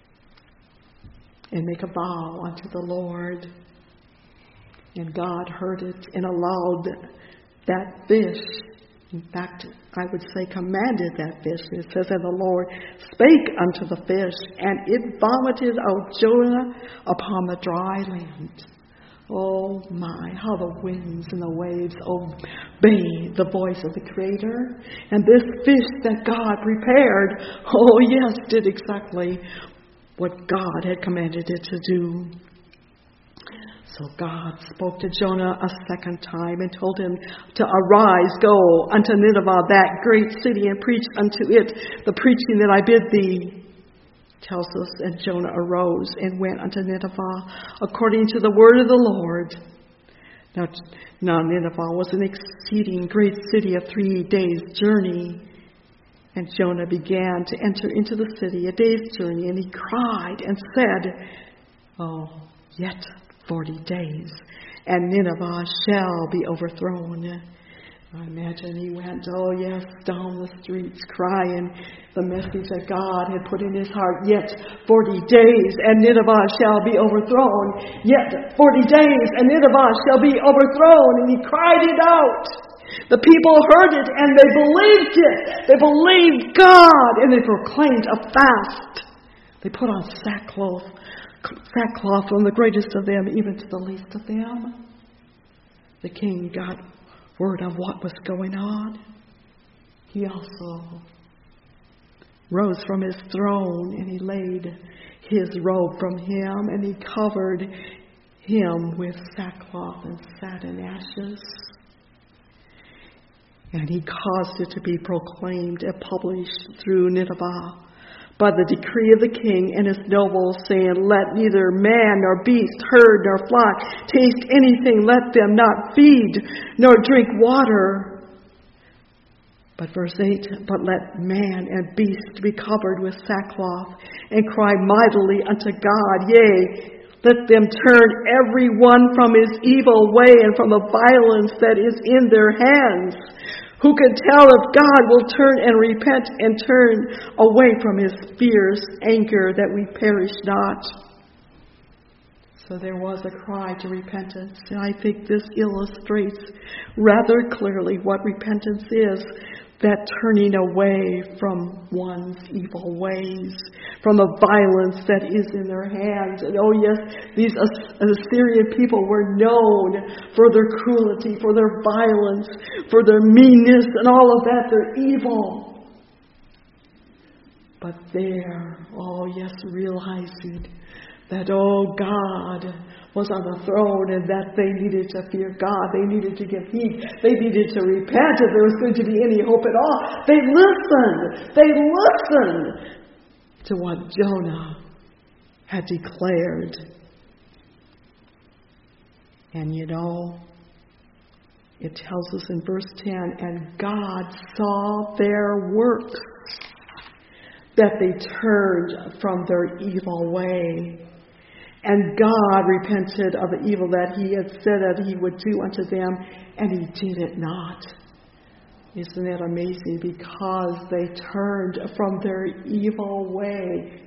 and make a vow unto the Lord. And God heard it and allowed that fish, in fact, I would say commanded that fish. It says that the Lord spake unto the fish, and it vomited out Jonah upon the dry land. Oh my, how the winds and the waves obey the voice of the Creator. And this fish that God prepared, oh yes, did exactly what God had commanded it to do. So God spoke to Jonah a second time and told him to arise, go unto Nineveh, that great city, and preach unto it the preaching that I bid thee. Tells us, and Jonah arose and went unto Nineveh according to the word of the Lord. Now, now Nineveh was an exceeding great city of three days' journey. And Jonah began to enter into the city a day's journey, and he cried and said, oh, yet forty days, and Nineveh shall be overthrown. I imagine he went, oh yes, down the streets crying the message that God had put in his heart. Yet forty days and Nineveh shall be overthrown. Yet forty days and Nineveh shall be overthrown. And he cried it out. The people heard it and they believed it. They believed God and they proclaimed a fast. They put on sackcloth, sackcloth from the greatest of them even to the least of them. The king got word of what was going on. He also rose from his throne and he laid his robe from him and he covered him with sackcloth and sat in ashes. And he caused it to be proclaimed and published through Nineveh by the decree of the king and his nobles, saying, let neither man nor beast, herd nor flock taste anything, let them not feed nor drink water. But verse eight, but let man and beast be covered with sackcloth and cry mightily unto God. Yea, let them turn every one from his evil way and from the violence that is in their hands. Who can tell if God will turn and repent and turn away from his fierce anger that we perish not? So there was a cry to repentance. And I think this illustrates rather clearly what repentance is. That turning away from one's evil ways, from the violence that is in their hands. And oh yes, these Assyrian people were known for their cruelty, for their violence, for their meanness and all of that, their evil. But there, oh yes, realizing that, oh, God was on the throne and that they needed to fear God. They needed to give heed. They needed to repent if there was going to be any hope at all. They listened. They listened to what Jonah had declared. And you know, it tells us in verse ten, and God saw their works, that they turned from their evil way. And God repented of the evil that he had said that he would do unto them, and he did it not. Isn't that amazing? Because they turned from their evil way,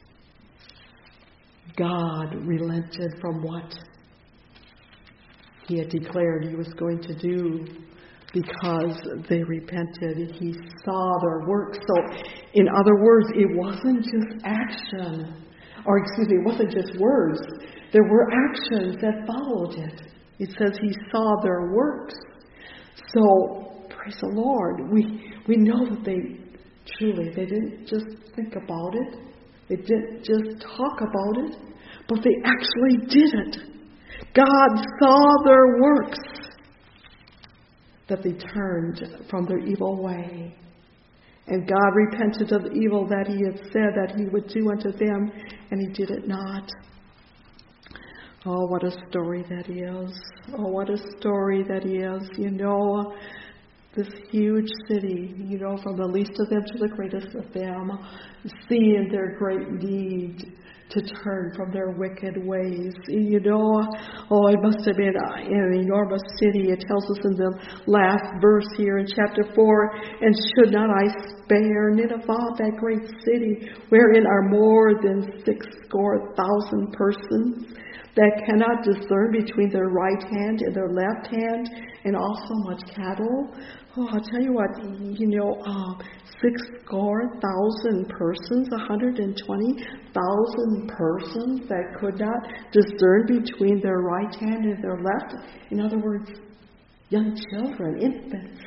God relented from what he had declared he was going to do. Because they repented, he saw their works. So, in other words, it wasn't just action. Or excuse me, it wasn't just words. There were actions that followed it. It says he saw their works. So, praise the Lord. We we know that they truly, they didn't just think about it. They didn't just talk about it. But they actually did it. God saw their works. That they turned from their evil way. And God repented of the evil that he had said that he would do unto them, and he did it not. Oh, what a story that is. Oh, what a story that is. You know, this huge city, you know, from the least of them to the greatest of them, seeing their great need to turn from their wicked ways. You know, oh, it must have been an enormous city. It tells us in the last verse here in chapter four, and should not I spare Nineveh, that great city, wherein are more than six score thousand persons, that cannot discern between their right hand and their left hand, and also much cattle? Oh, I'll tell you what, you know, uh, six score thousand persons, one hundred twenty thousand persons that could not discern between their right hand and their left. In other words, young children, infants.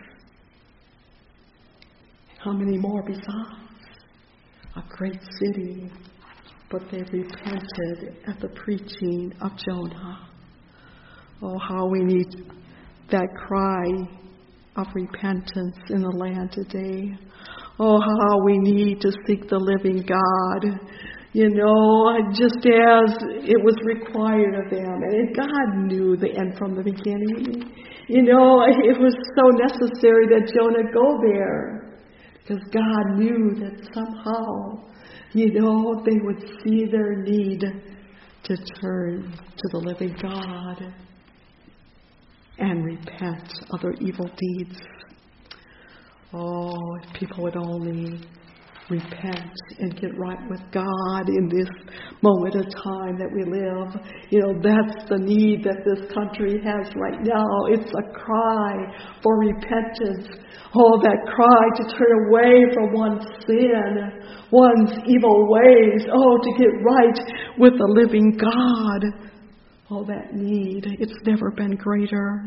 How many more besides? A great city. But they repented at the preaching of Jonah. Oh, how we need that cry of repentance in the land today. Oh, how we need to seek the living God. You know, just as it was required of them. And God knew the end from the beginning. You know, it was so necessary that Jonah go there. Because God knew that somehow, you know, they would see their need to turn to the living God and repent of their evil deeds. Oh, if people would only repent and get right with God in this moment of time that we live. You know, that's the need that this country has right now. It's a cry for repentance. Oh, that cry to turn away from one's sin, one's evil ways. Oh, to get right with the living God. Oh, that need. It's never been greater.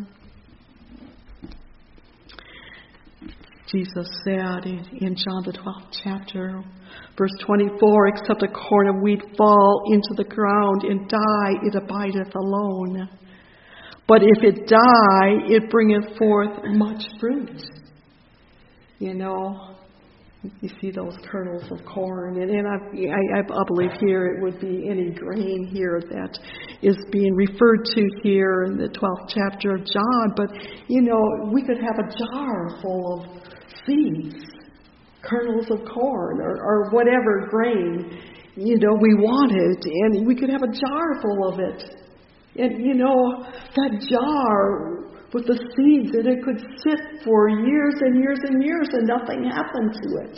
Jesus said in, in John the twelfth chapter, verse twenty-four, except a corn of wheat fall into the ground and die, it abideth alone. But if it die, it bringeth forth much fruit. You know, you see those kernels of corn, and, and I, I, I believe here it would be any grain here that is being referred to here in the twelfth chapter of John. But, you know, we could have a jar full of seeds, kernels of corn, or, or whatever grain, you know, we wanted, and we could have a jar full of it. And, you know, that jar with the seeds, and it could sit for years and years and years, and nothing happened to it.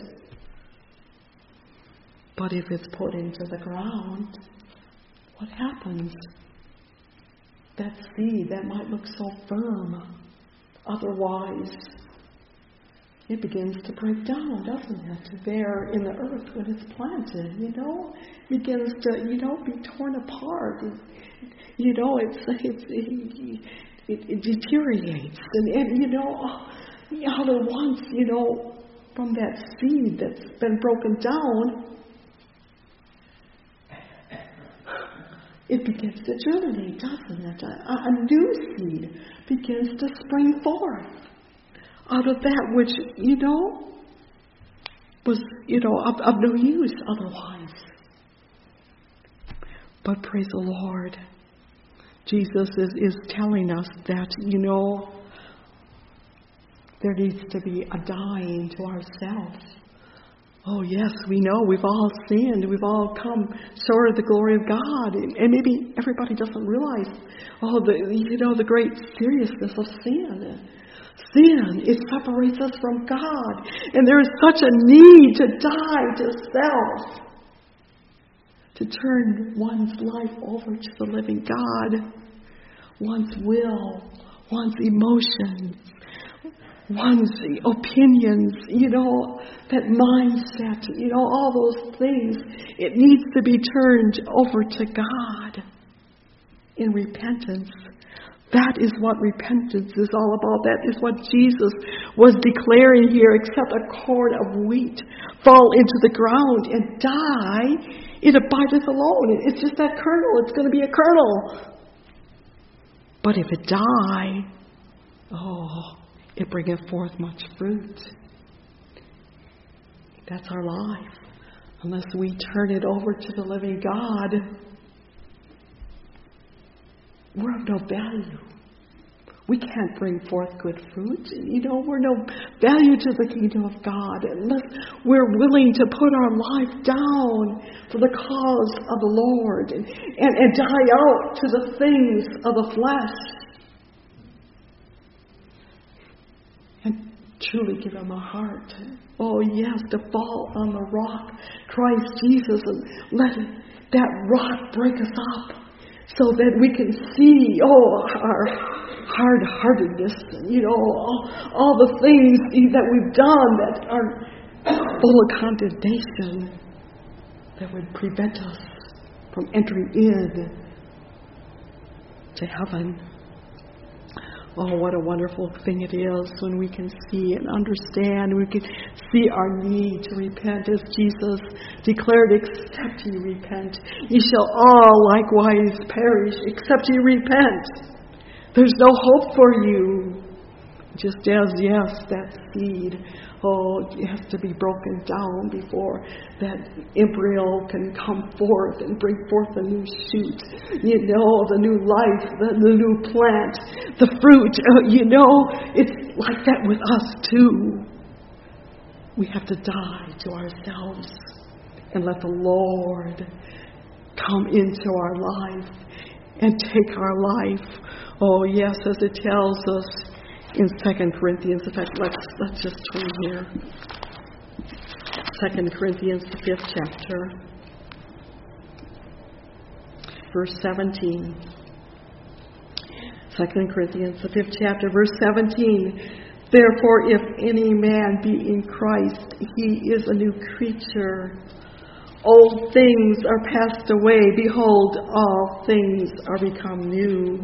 But if it's put into the ground, what happens? That seed that might look so firm, otherwise, it begins to break down, doesn't it? There in the earth when it's planted, you know, it begins to, you know, be torn apart. It, you know, it's, it's it, it, it deteriorates, and, and you know, all at once, you know, from that seed that's been broken down, it begins to germinate, doesn't it? A, a new seed begins to spring forth out of that which, you know, was, you know, of, of no use otherwise. But praise the Lord, Jesus is, is telling us that, you know, there needs to be a dying to ourselves. Oh, yes, we know we've all sinned. We've all come short of the glory of God. And, and maybe everybody doesn't realize, oh, the, you know, the great seriousness of sin. Sin, it separates us from God. And there is such a need to die to self, to turn one's life over to the living God, one's will, one's emotions, one's opinions, you know, that mindset, you know, all those things. It needs to be turned over to God in repentance. That is what repentance is all about. That is what Jesus was declaring here. Except a corn of wheat fall into the ground and die, it abideth alone. It's just that kernel. It's going to be a kernel. But if it die, oh, it bringeth forth much fruit. That's our life. Unless we turn it over to the living God, we're of no value. we can't bring forth good fruit. You know, we're no value to the kingdom of God unless we're willing to put our life down for the cause of the Lord and, and, and die out to the things of the flesh. And truly give Him a heart. Oh yes, to fall on the rock, Christ Jesus, and let that rock break us up so that we can see, oh, our hard-heartedness, and, you know, all, all the things that we've done that are full of condemnation that would prevent us from entering in to heaven. Oh, what a wonderful thing it is when we can see and understand. We can see our need to repent, as Jesus declared, except ye repent, ye shall all likewise perish, except ye repent. There's no hope for you. Just as, yes, that seed, oh, it has to be broken down before that embryo can come forth and bring forth a new shoot. You know, the new life, the, the new plant, the fruit. Uh, you know, it's like that with us too. We have to die to ourselves and let the Lord come into our life and take our life. Oh, yes, as it tells us in Second Corinthians. In fact, let's, let's just turn here. Second Corinthians, the fifth chapter, verse seventeen. Second Corinthians, the fifth chapter, verse seventeen. Therefore, if any man be in Christ, he is a new creature. Old things are passed away. Behold, all things are become new.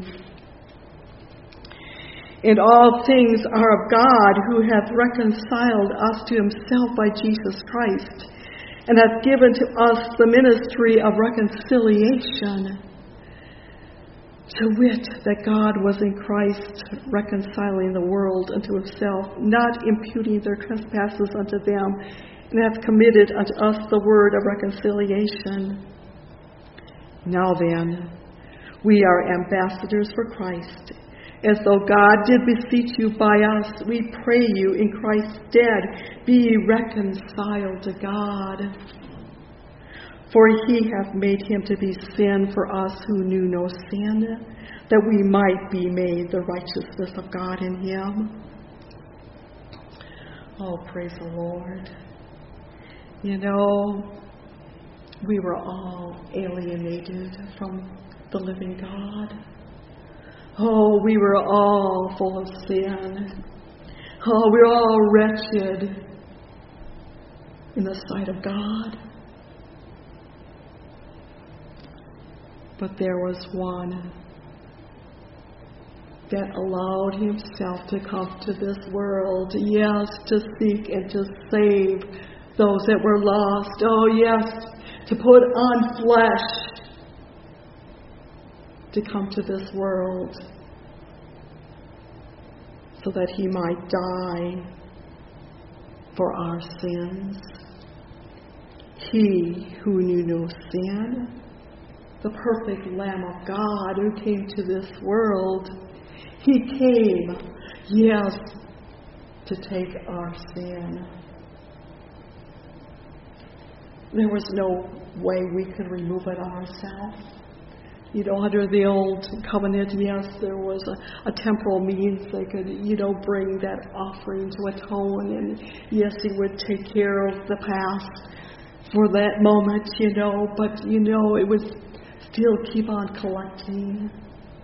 And all things are of God, who hath reconciled us to Himself by Jesus Christ, and hath given to us the ministry of reconciliation. To wit, that God was in Christ reconciling the world unto Himself, not imputing their trespasses unto them, and hath committed unto us the word of reconciliation. Now then, we are ambassadors for Christ. As though God did beseech you by us, we pray you in Christ's stead, be ye reconciled to God. For He hath made Him to be sin for us who knew no sin, that we might be made the righteousness of God in Him. Oh, praise the Lord. You know, we were all alienated from the living God. Oh, we were all full of sin. Oh, we were all wretched in the sight of God. But there was one that allowed Himself to come to this world, yes, to seek and to save those that were lost. Oh, yes, to put on flesh, to come to this world so that He might die for our sins. He who knew no sin, the perfect Lamb of God who came to this world, He came, yes, to take our sin. There was no way we could remove it ourselves. You know, under the old covenant, yes, there was a, a temporal means they could, you know, bring that offering to atone. And yes, He would take care of the past for that moment, you know. But, you know, it would still keep on collecting.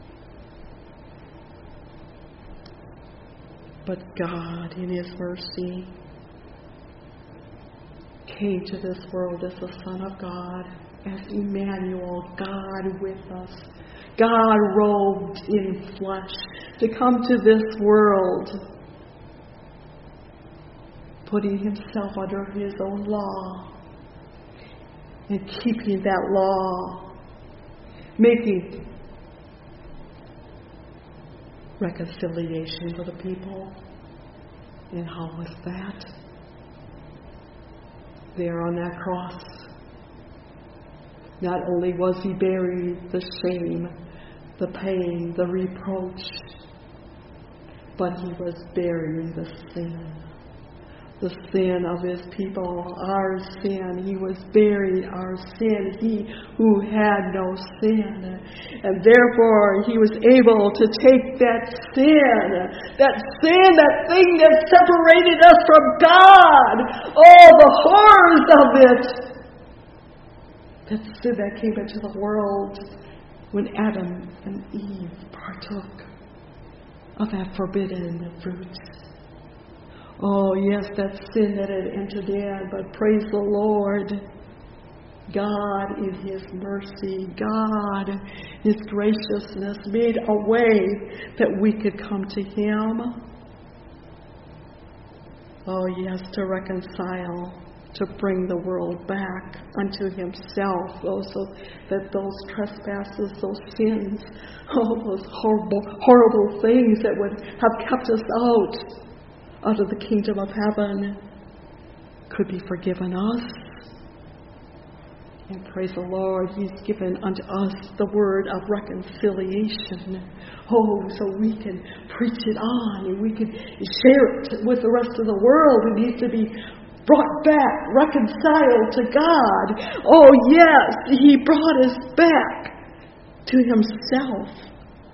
But God, in His mercy, came to this world as the Son of God, as Emmanuel, God with us. God robed in flesh to come to this world, putting Himself under His own law and keeping that law, making reconciliation for the people. And how was that? There on that cross, not only was He bearing the shame, the pain, the reproach, but he was bearing the sin. The sin of his people, our sin. He was bearing our sin, he who had no sin. And therefore, he was able to take that sin, that sin, that thing that separated us from God, all the horrors of it. That sin that came into the world when Adam and Eve partook of that forbidden fruit. Oh, yes, that sin that had entered in, but praise the Lord. God, in his mercy, God, his graciousness, made a way that we could come to him. Oh, yes, to reconcile, to bring the world back unto himself. Oh, so that those trespasses, those sins, oh, those horrible, horrible things that would have kept us out out of the kingdom of heaven could be forgiven us. And praise the Lord, he's given unto us the word of reconciliation. Oh, so we can preach it on and we can share it with the rest of the world who needs to be brought back, reconciled to God. Oh, yes, he brought us back to himself,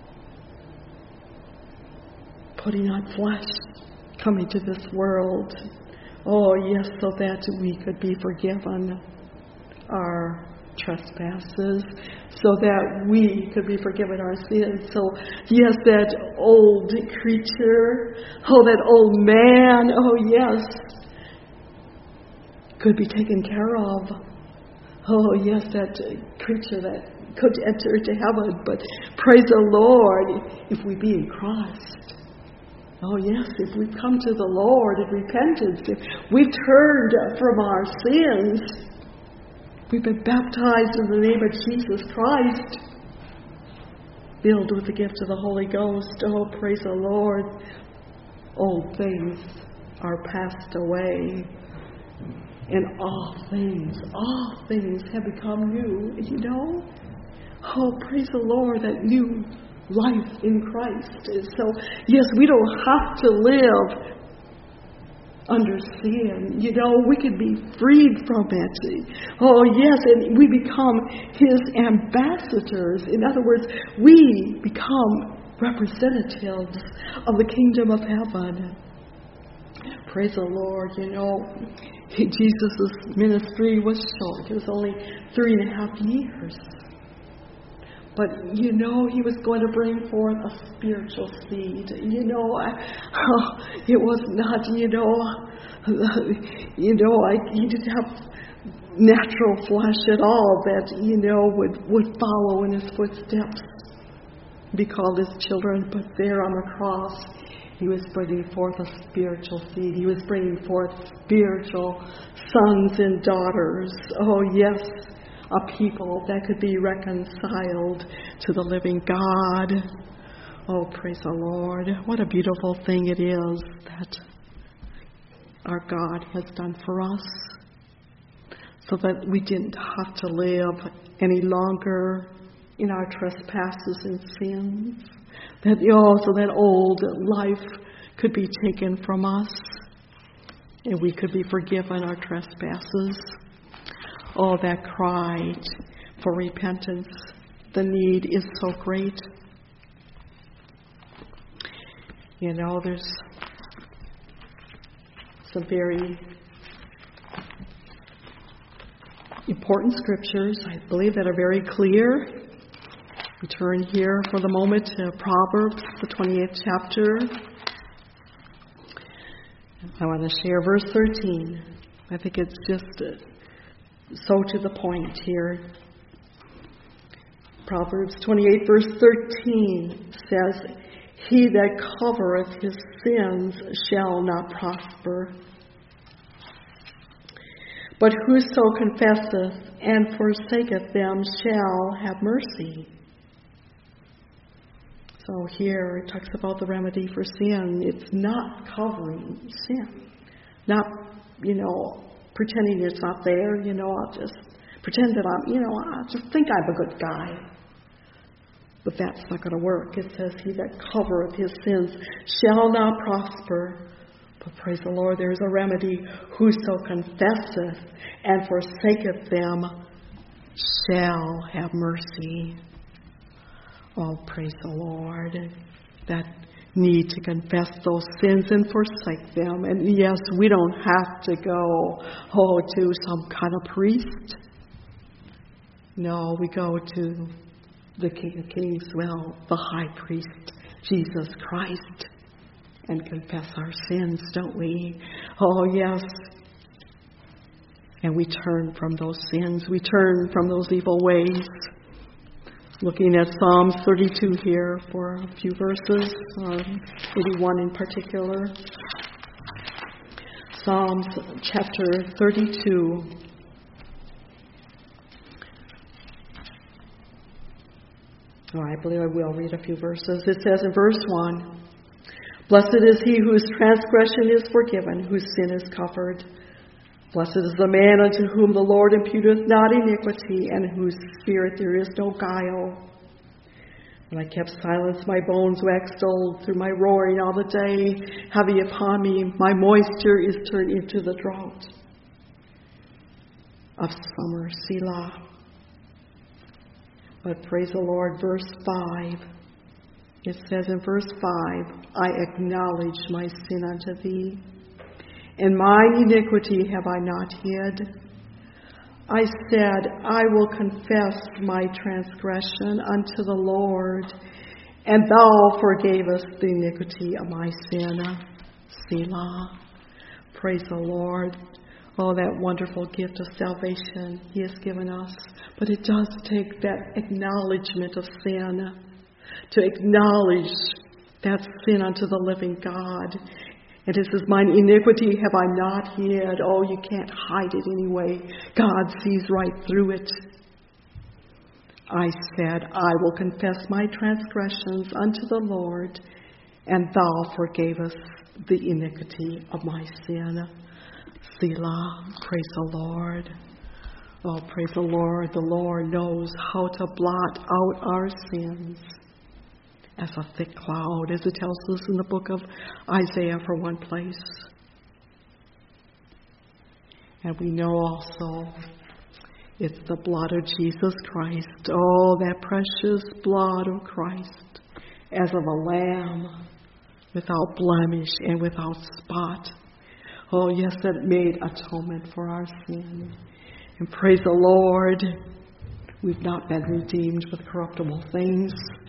putting on flesh, coming to this world. Oh, yes, so that we could be forgiven our trespasses, so that we could be forgiven our sins. So, yes, that old creature, oh, that old man, oh, yes, could be taken care of. Oh, yes, that creature that could enter into heaven. But praise the Lord, if we be in Christ. Oh, yes, if we've come to the Lord in repentance, if we've turned from our sins, we've been baptized in the name of Jesus Christ, filled with the gift of the Holy Ghost. Oh, praise the Lord. Old things are passed away, and all things, all things have become new, you know. Oh, praise the Lord, that new life in Christ. And so, yes, we don't have to live under sin. You know, we can be freed from it. Oh, yes, and we become his ambassadors. In other words, we become representatives of the kingdom of heaven. Praise the Lord. You know, Jesus' ministry was short. It was only three and a half years. But, you know, he was going to bring forth a spiritual seed. You know, I, oh, it was not, you know, you know, I, he didn't have natural flesh at all that, you know, would, would follow in his footsteps, be called his children. But there on the cross, he was bringing forth a spiritual seed. He was bringing forth spiritual sons and daughters. Oh, yes. A people that could be reconciled to the living God. Oh, praise the Lord. What a beautiful thing it is that our God has done for us, so that we didn't have to live any longer in our trespasses and sins. That also that old life could be taken from us, and we could be forgiven our trespasses. Oh, that cry for repentance. The need is so great. You know, there's some very important scriptures, I believe, that are very clear. We turn here for the moment to Proverbs, the twenty-eighth chapter. I want to share verse thirteen. I think it's just Uh, so to the point here. Proverbs twenty-eight verse thirteen says, "He that covereth his sins shall not prosper, but whoso confesseth and forsaketh them shall have mercy." So here it talks about the remedy for sin. It's not covering sin. Not, you know, pretending it's not there, you know, I'll just pretend that I'm, you know, I just think I'm a good guy. But that's not going to work. It says, he that covereth his sins shall not prosper. But praise the Lord, there is a remedy. Whoso confesseth and forsaketh them shall have mercy. Oh, praise the Lord. That need to confess those sins and forsake them. And yes, we don't have to go, oh, to some kind of priest. No, we go to the King of Kings, well, the high priest, Jesus Christ, and confess our sins, don't we? Oh, yes. And we turn from those sins. We turn from those evil ways. Looking at Psalms thirty-two here for a few verses, um, eighty-one in particular. Psalms chapter thirty-two. Oh, I believe I will read a few verses. It says in verse one, Blessed is he whose transgression is forgiven, whose sin is covered. Blessed is the man unto whom the Lord imputeth not iniquity, and in whose spirit there is no guile. When I kept silence, my bones waxed old through my roaring all the day. Heavy upon me, my moisture is turned into the drought of summer. Selah. But praise the Lord, verse five. It says in verse five, I acknowledge my sin unto thee, and mine iniquity have I not hid. I said, I will confess my transgression unto the Lord, and thou forgavest the iniquity of my sin. Selah. Praise the Lord. Oh, that wonderful gift of salvation He has given us. But it does take that acknowledgement of sin, to acknowledge that sin unto the living God. And it says, mine iniquity have I not hid. Oh, you can't hide it anyway. God sees right through it. I said, I will confess my transgressions unto the Lord, and thou forgavest the iniquity of my sin. Selah. Praise the Lord. Oh, praise the Lord. The Lord knows how to blot out our sins as a thick cloud, as it tells us in the book of Isaiah for one place. And we know also it's the blood of Jesus Christ. Oh, that precious blood of Christ, as of a lamb, without blemish and without spot. Oh, yes, that made atonement for our sin. And praise the Lord, we've not been redeemed with corruptible things,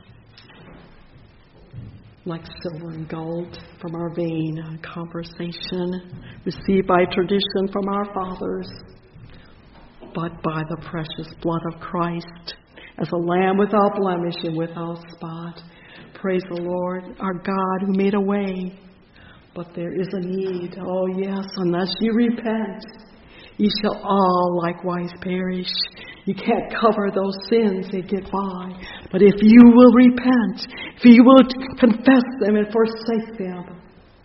like silver and gold from our vain conversation, received by tradition from our fathers, but by the precious blood of Christ, as a lamb without blemish and without spot. Praise the Lord, our God who made a way. But there is a need. Oh yes, unless you repent, ye shall all likewise perish. You can't cover those sins and get by. But if you will repent, if you will confess them and forsake them,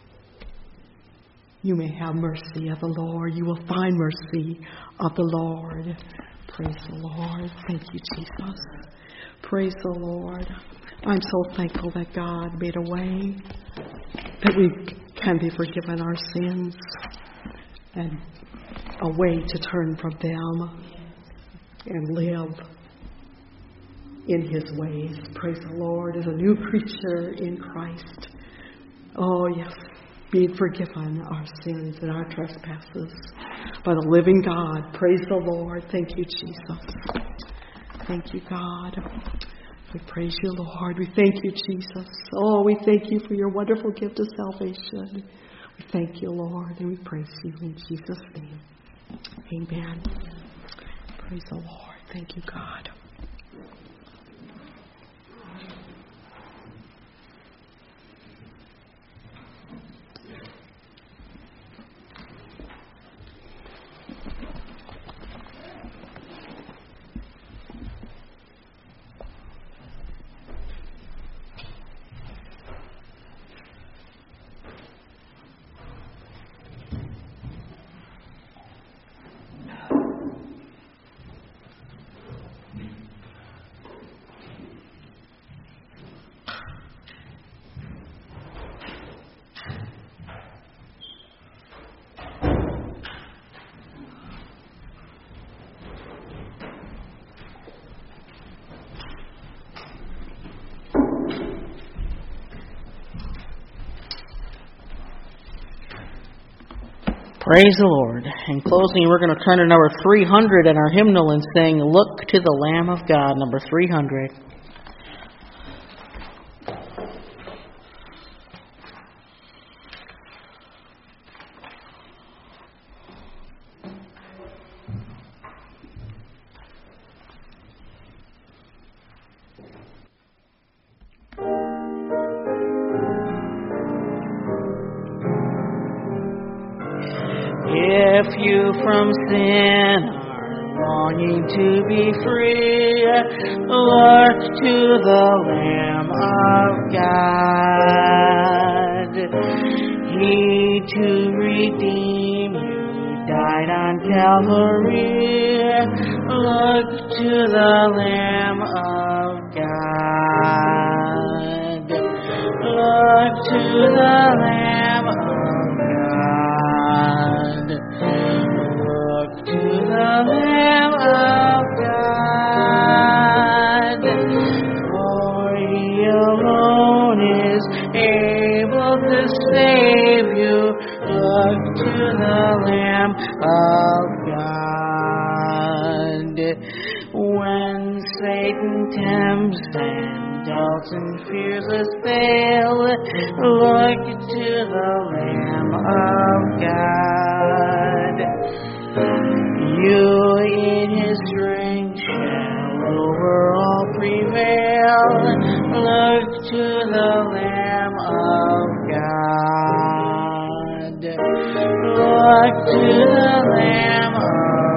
you may have mercy of the Lord. You will find mercy of the Lord. Praise the Lord. Thank you, Jesus. Praise the Lord. I'm so thankful that God made a way, that we can be forgiven our sins, and a way to turn from them and live in His ways. Praise the Lord, as a new creature in Christ. Oh, yes, being forgiven our sins and our trespasses by the living God. Praise the Lord. Thank you, Jesus. Thank you, God. We praise you, Lord. We thank you, Jesus. Oh, we thank you for your wonderful gift of salvation. We thank you, Lord, and we praise you in Jesus' name. Amen. Praise the Lord. Thank you, God. Praise the Lord. In closing, we're going to turn to number three hundred in our hymnal and sing, Look to the Lamb of God, number three hundred. If you from sin are longing to be free, look to the Lamb of God. He to redeem you died on Calvary. Look to the Lamb of God. Look to the Lamb of God. Look to the Lamb of God, for He alone is able to save you. Look to the Lamb of God. When Satan tempts and doubts and fears us fail, look to the Lamb of God. You in His strength shall over all prevail. Look to the Lamb of God. Look to the Lamb of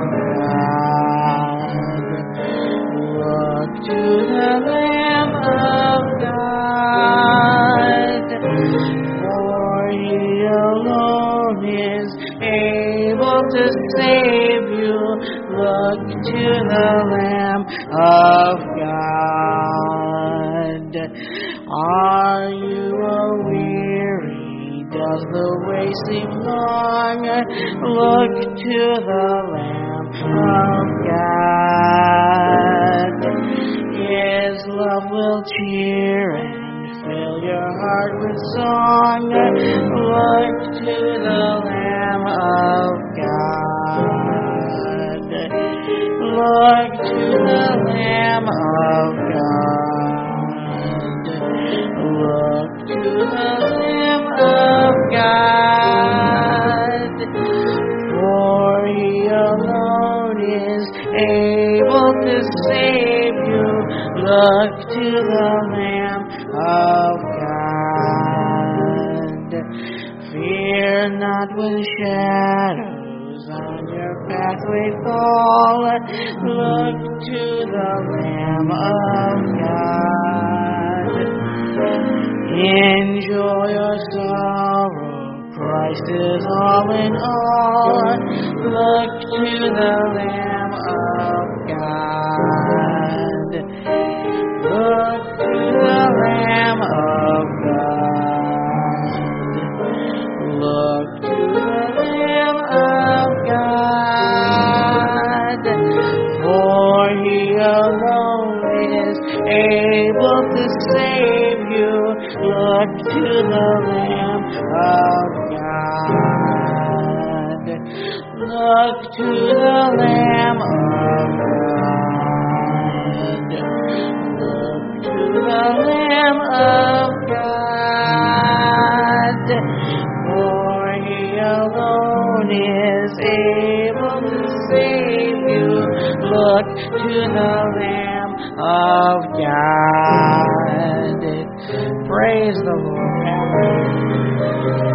God. Look to the Lamb of God. For He alone is able to save you. Look to the Lamb of God. Are you a-weary? Does the way seem long? Look to the Lamb of God. His love will cheer and fill your heart with song. Look to the Lamb of God. Look to the Lamb of God. Look to the Lamb of God. For He alone is able to save you. Look to the Lamb of God. Fear not when shadows on your pathway fall. Look to the Lamb of God. Enjoy your sorrow, Christ is all in all. Look to the Lamb of God. Look to the Lamb of God. Look to the Lamb of God. For He alone is able to save you. Look to the Lamb of God. Look to the Lamb of God. Look to the Lamb of God. For He alone is able to save you. Look to the Lamb of God. Praise the Lord.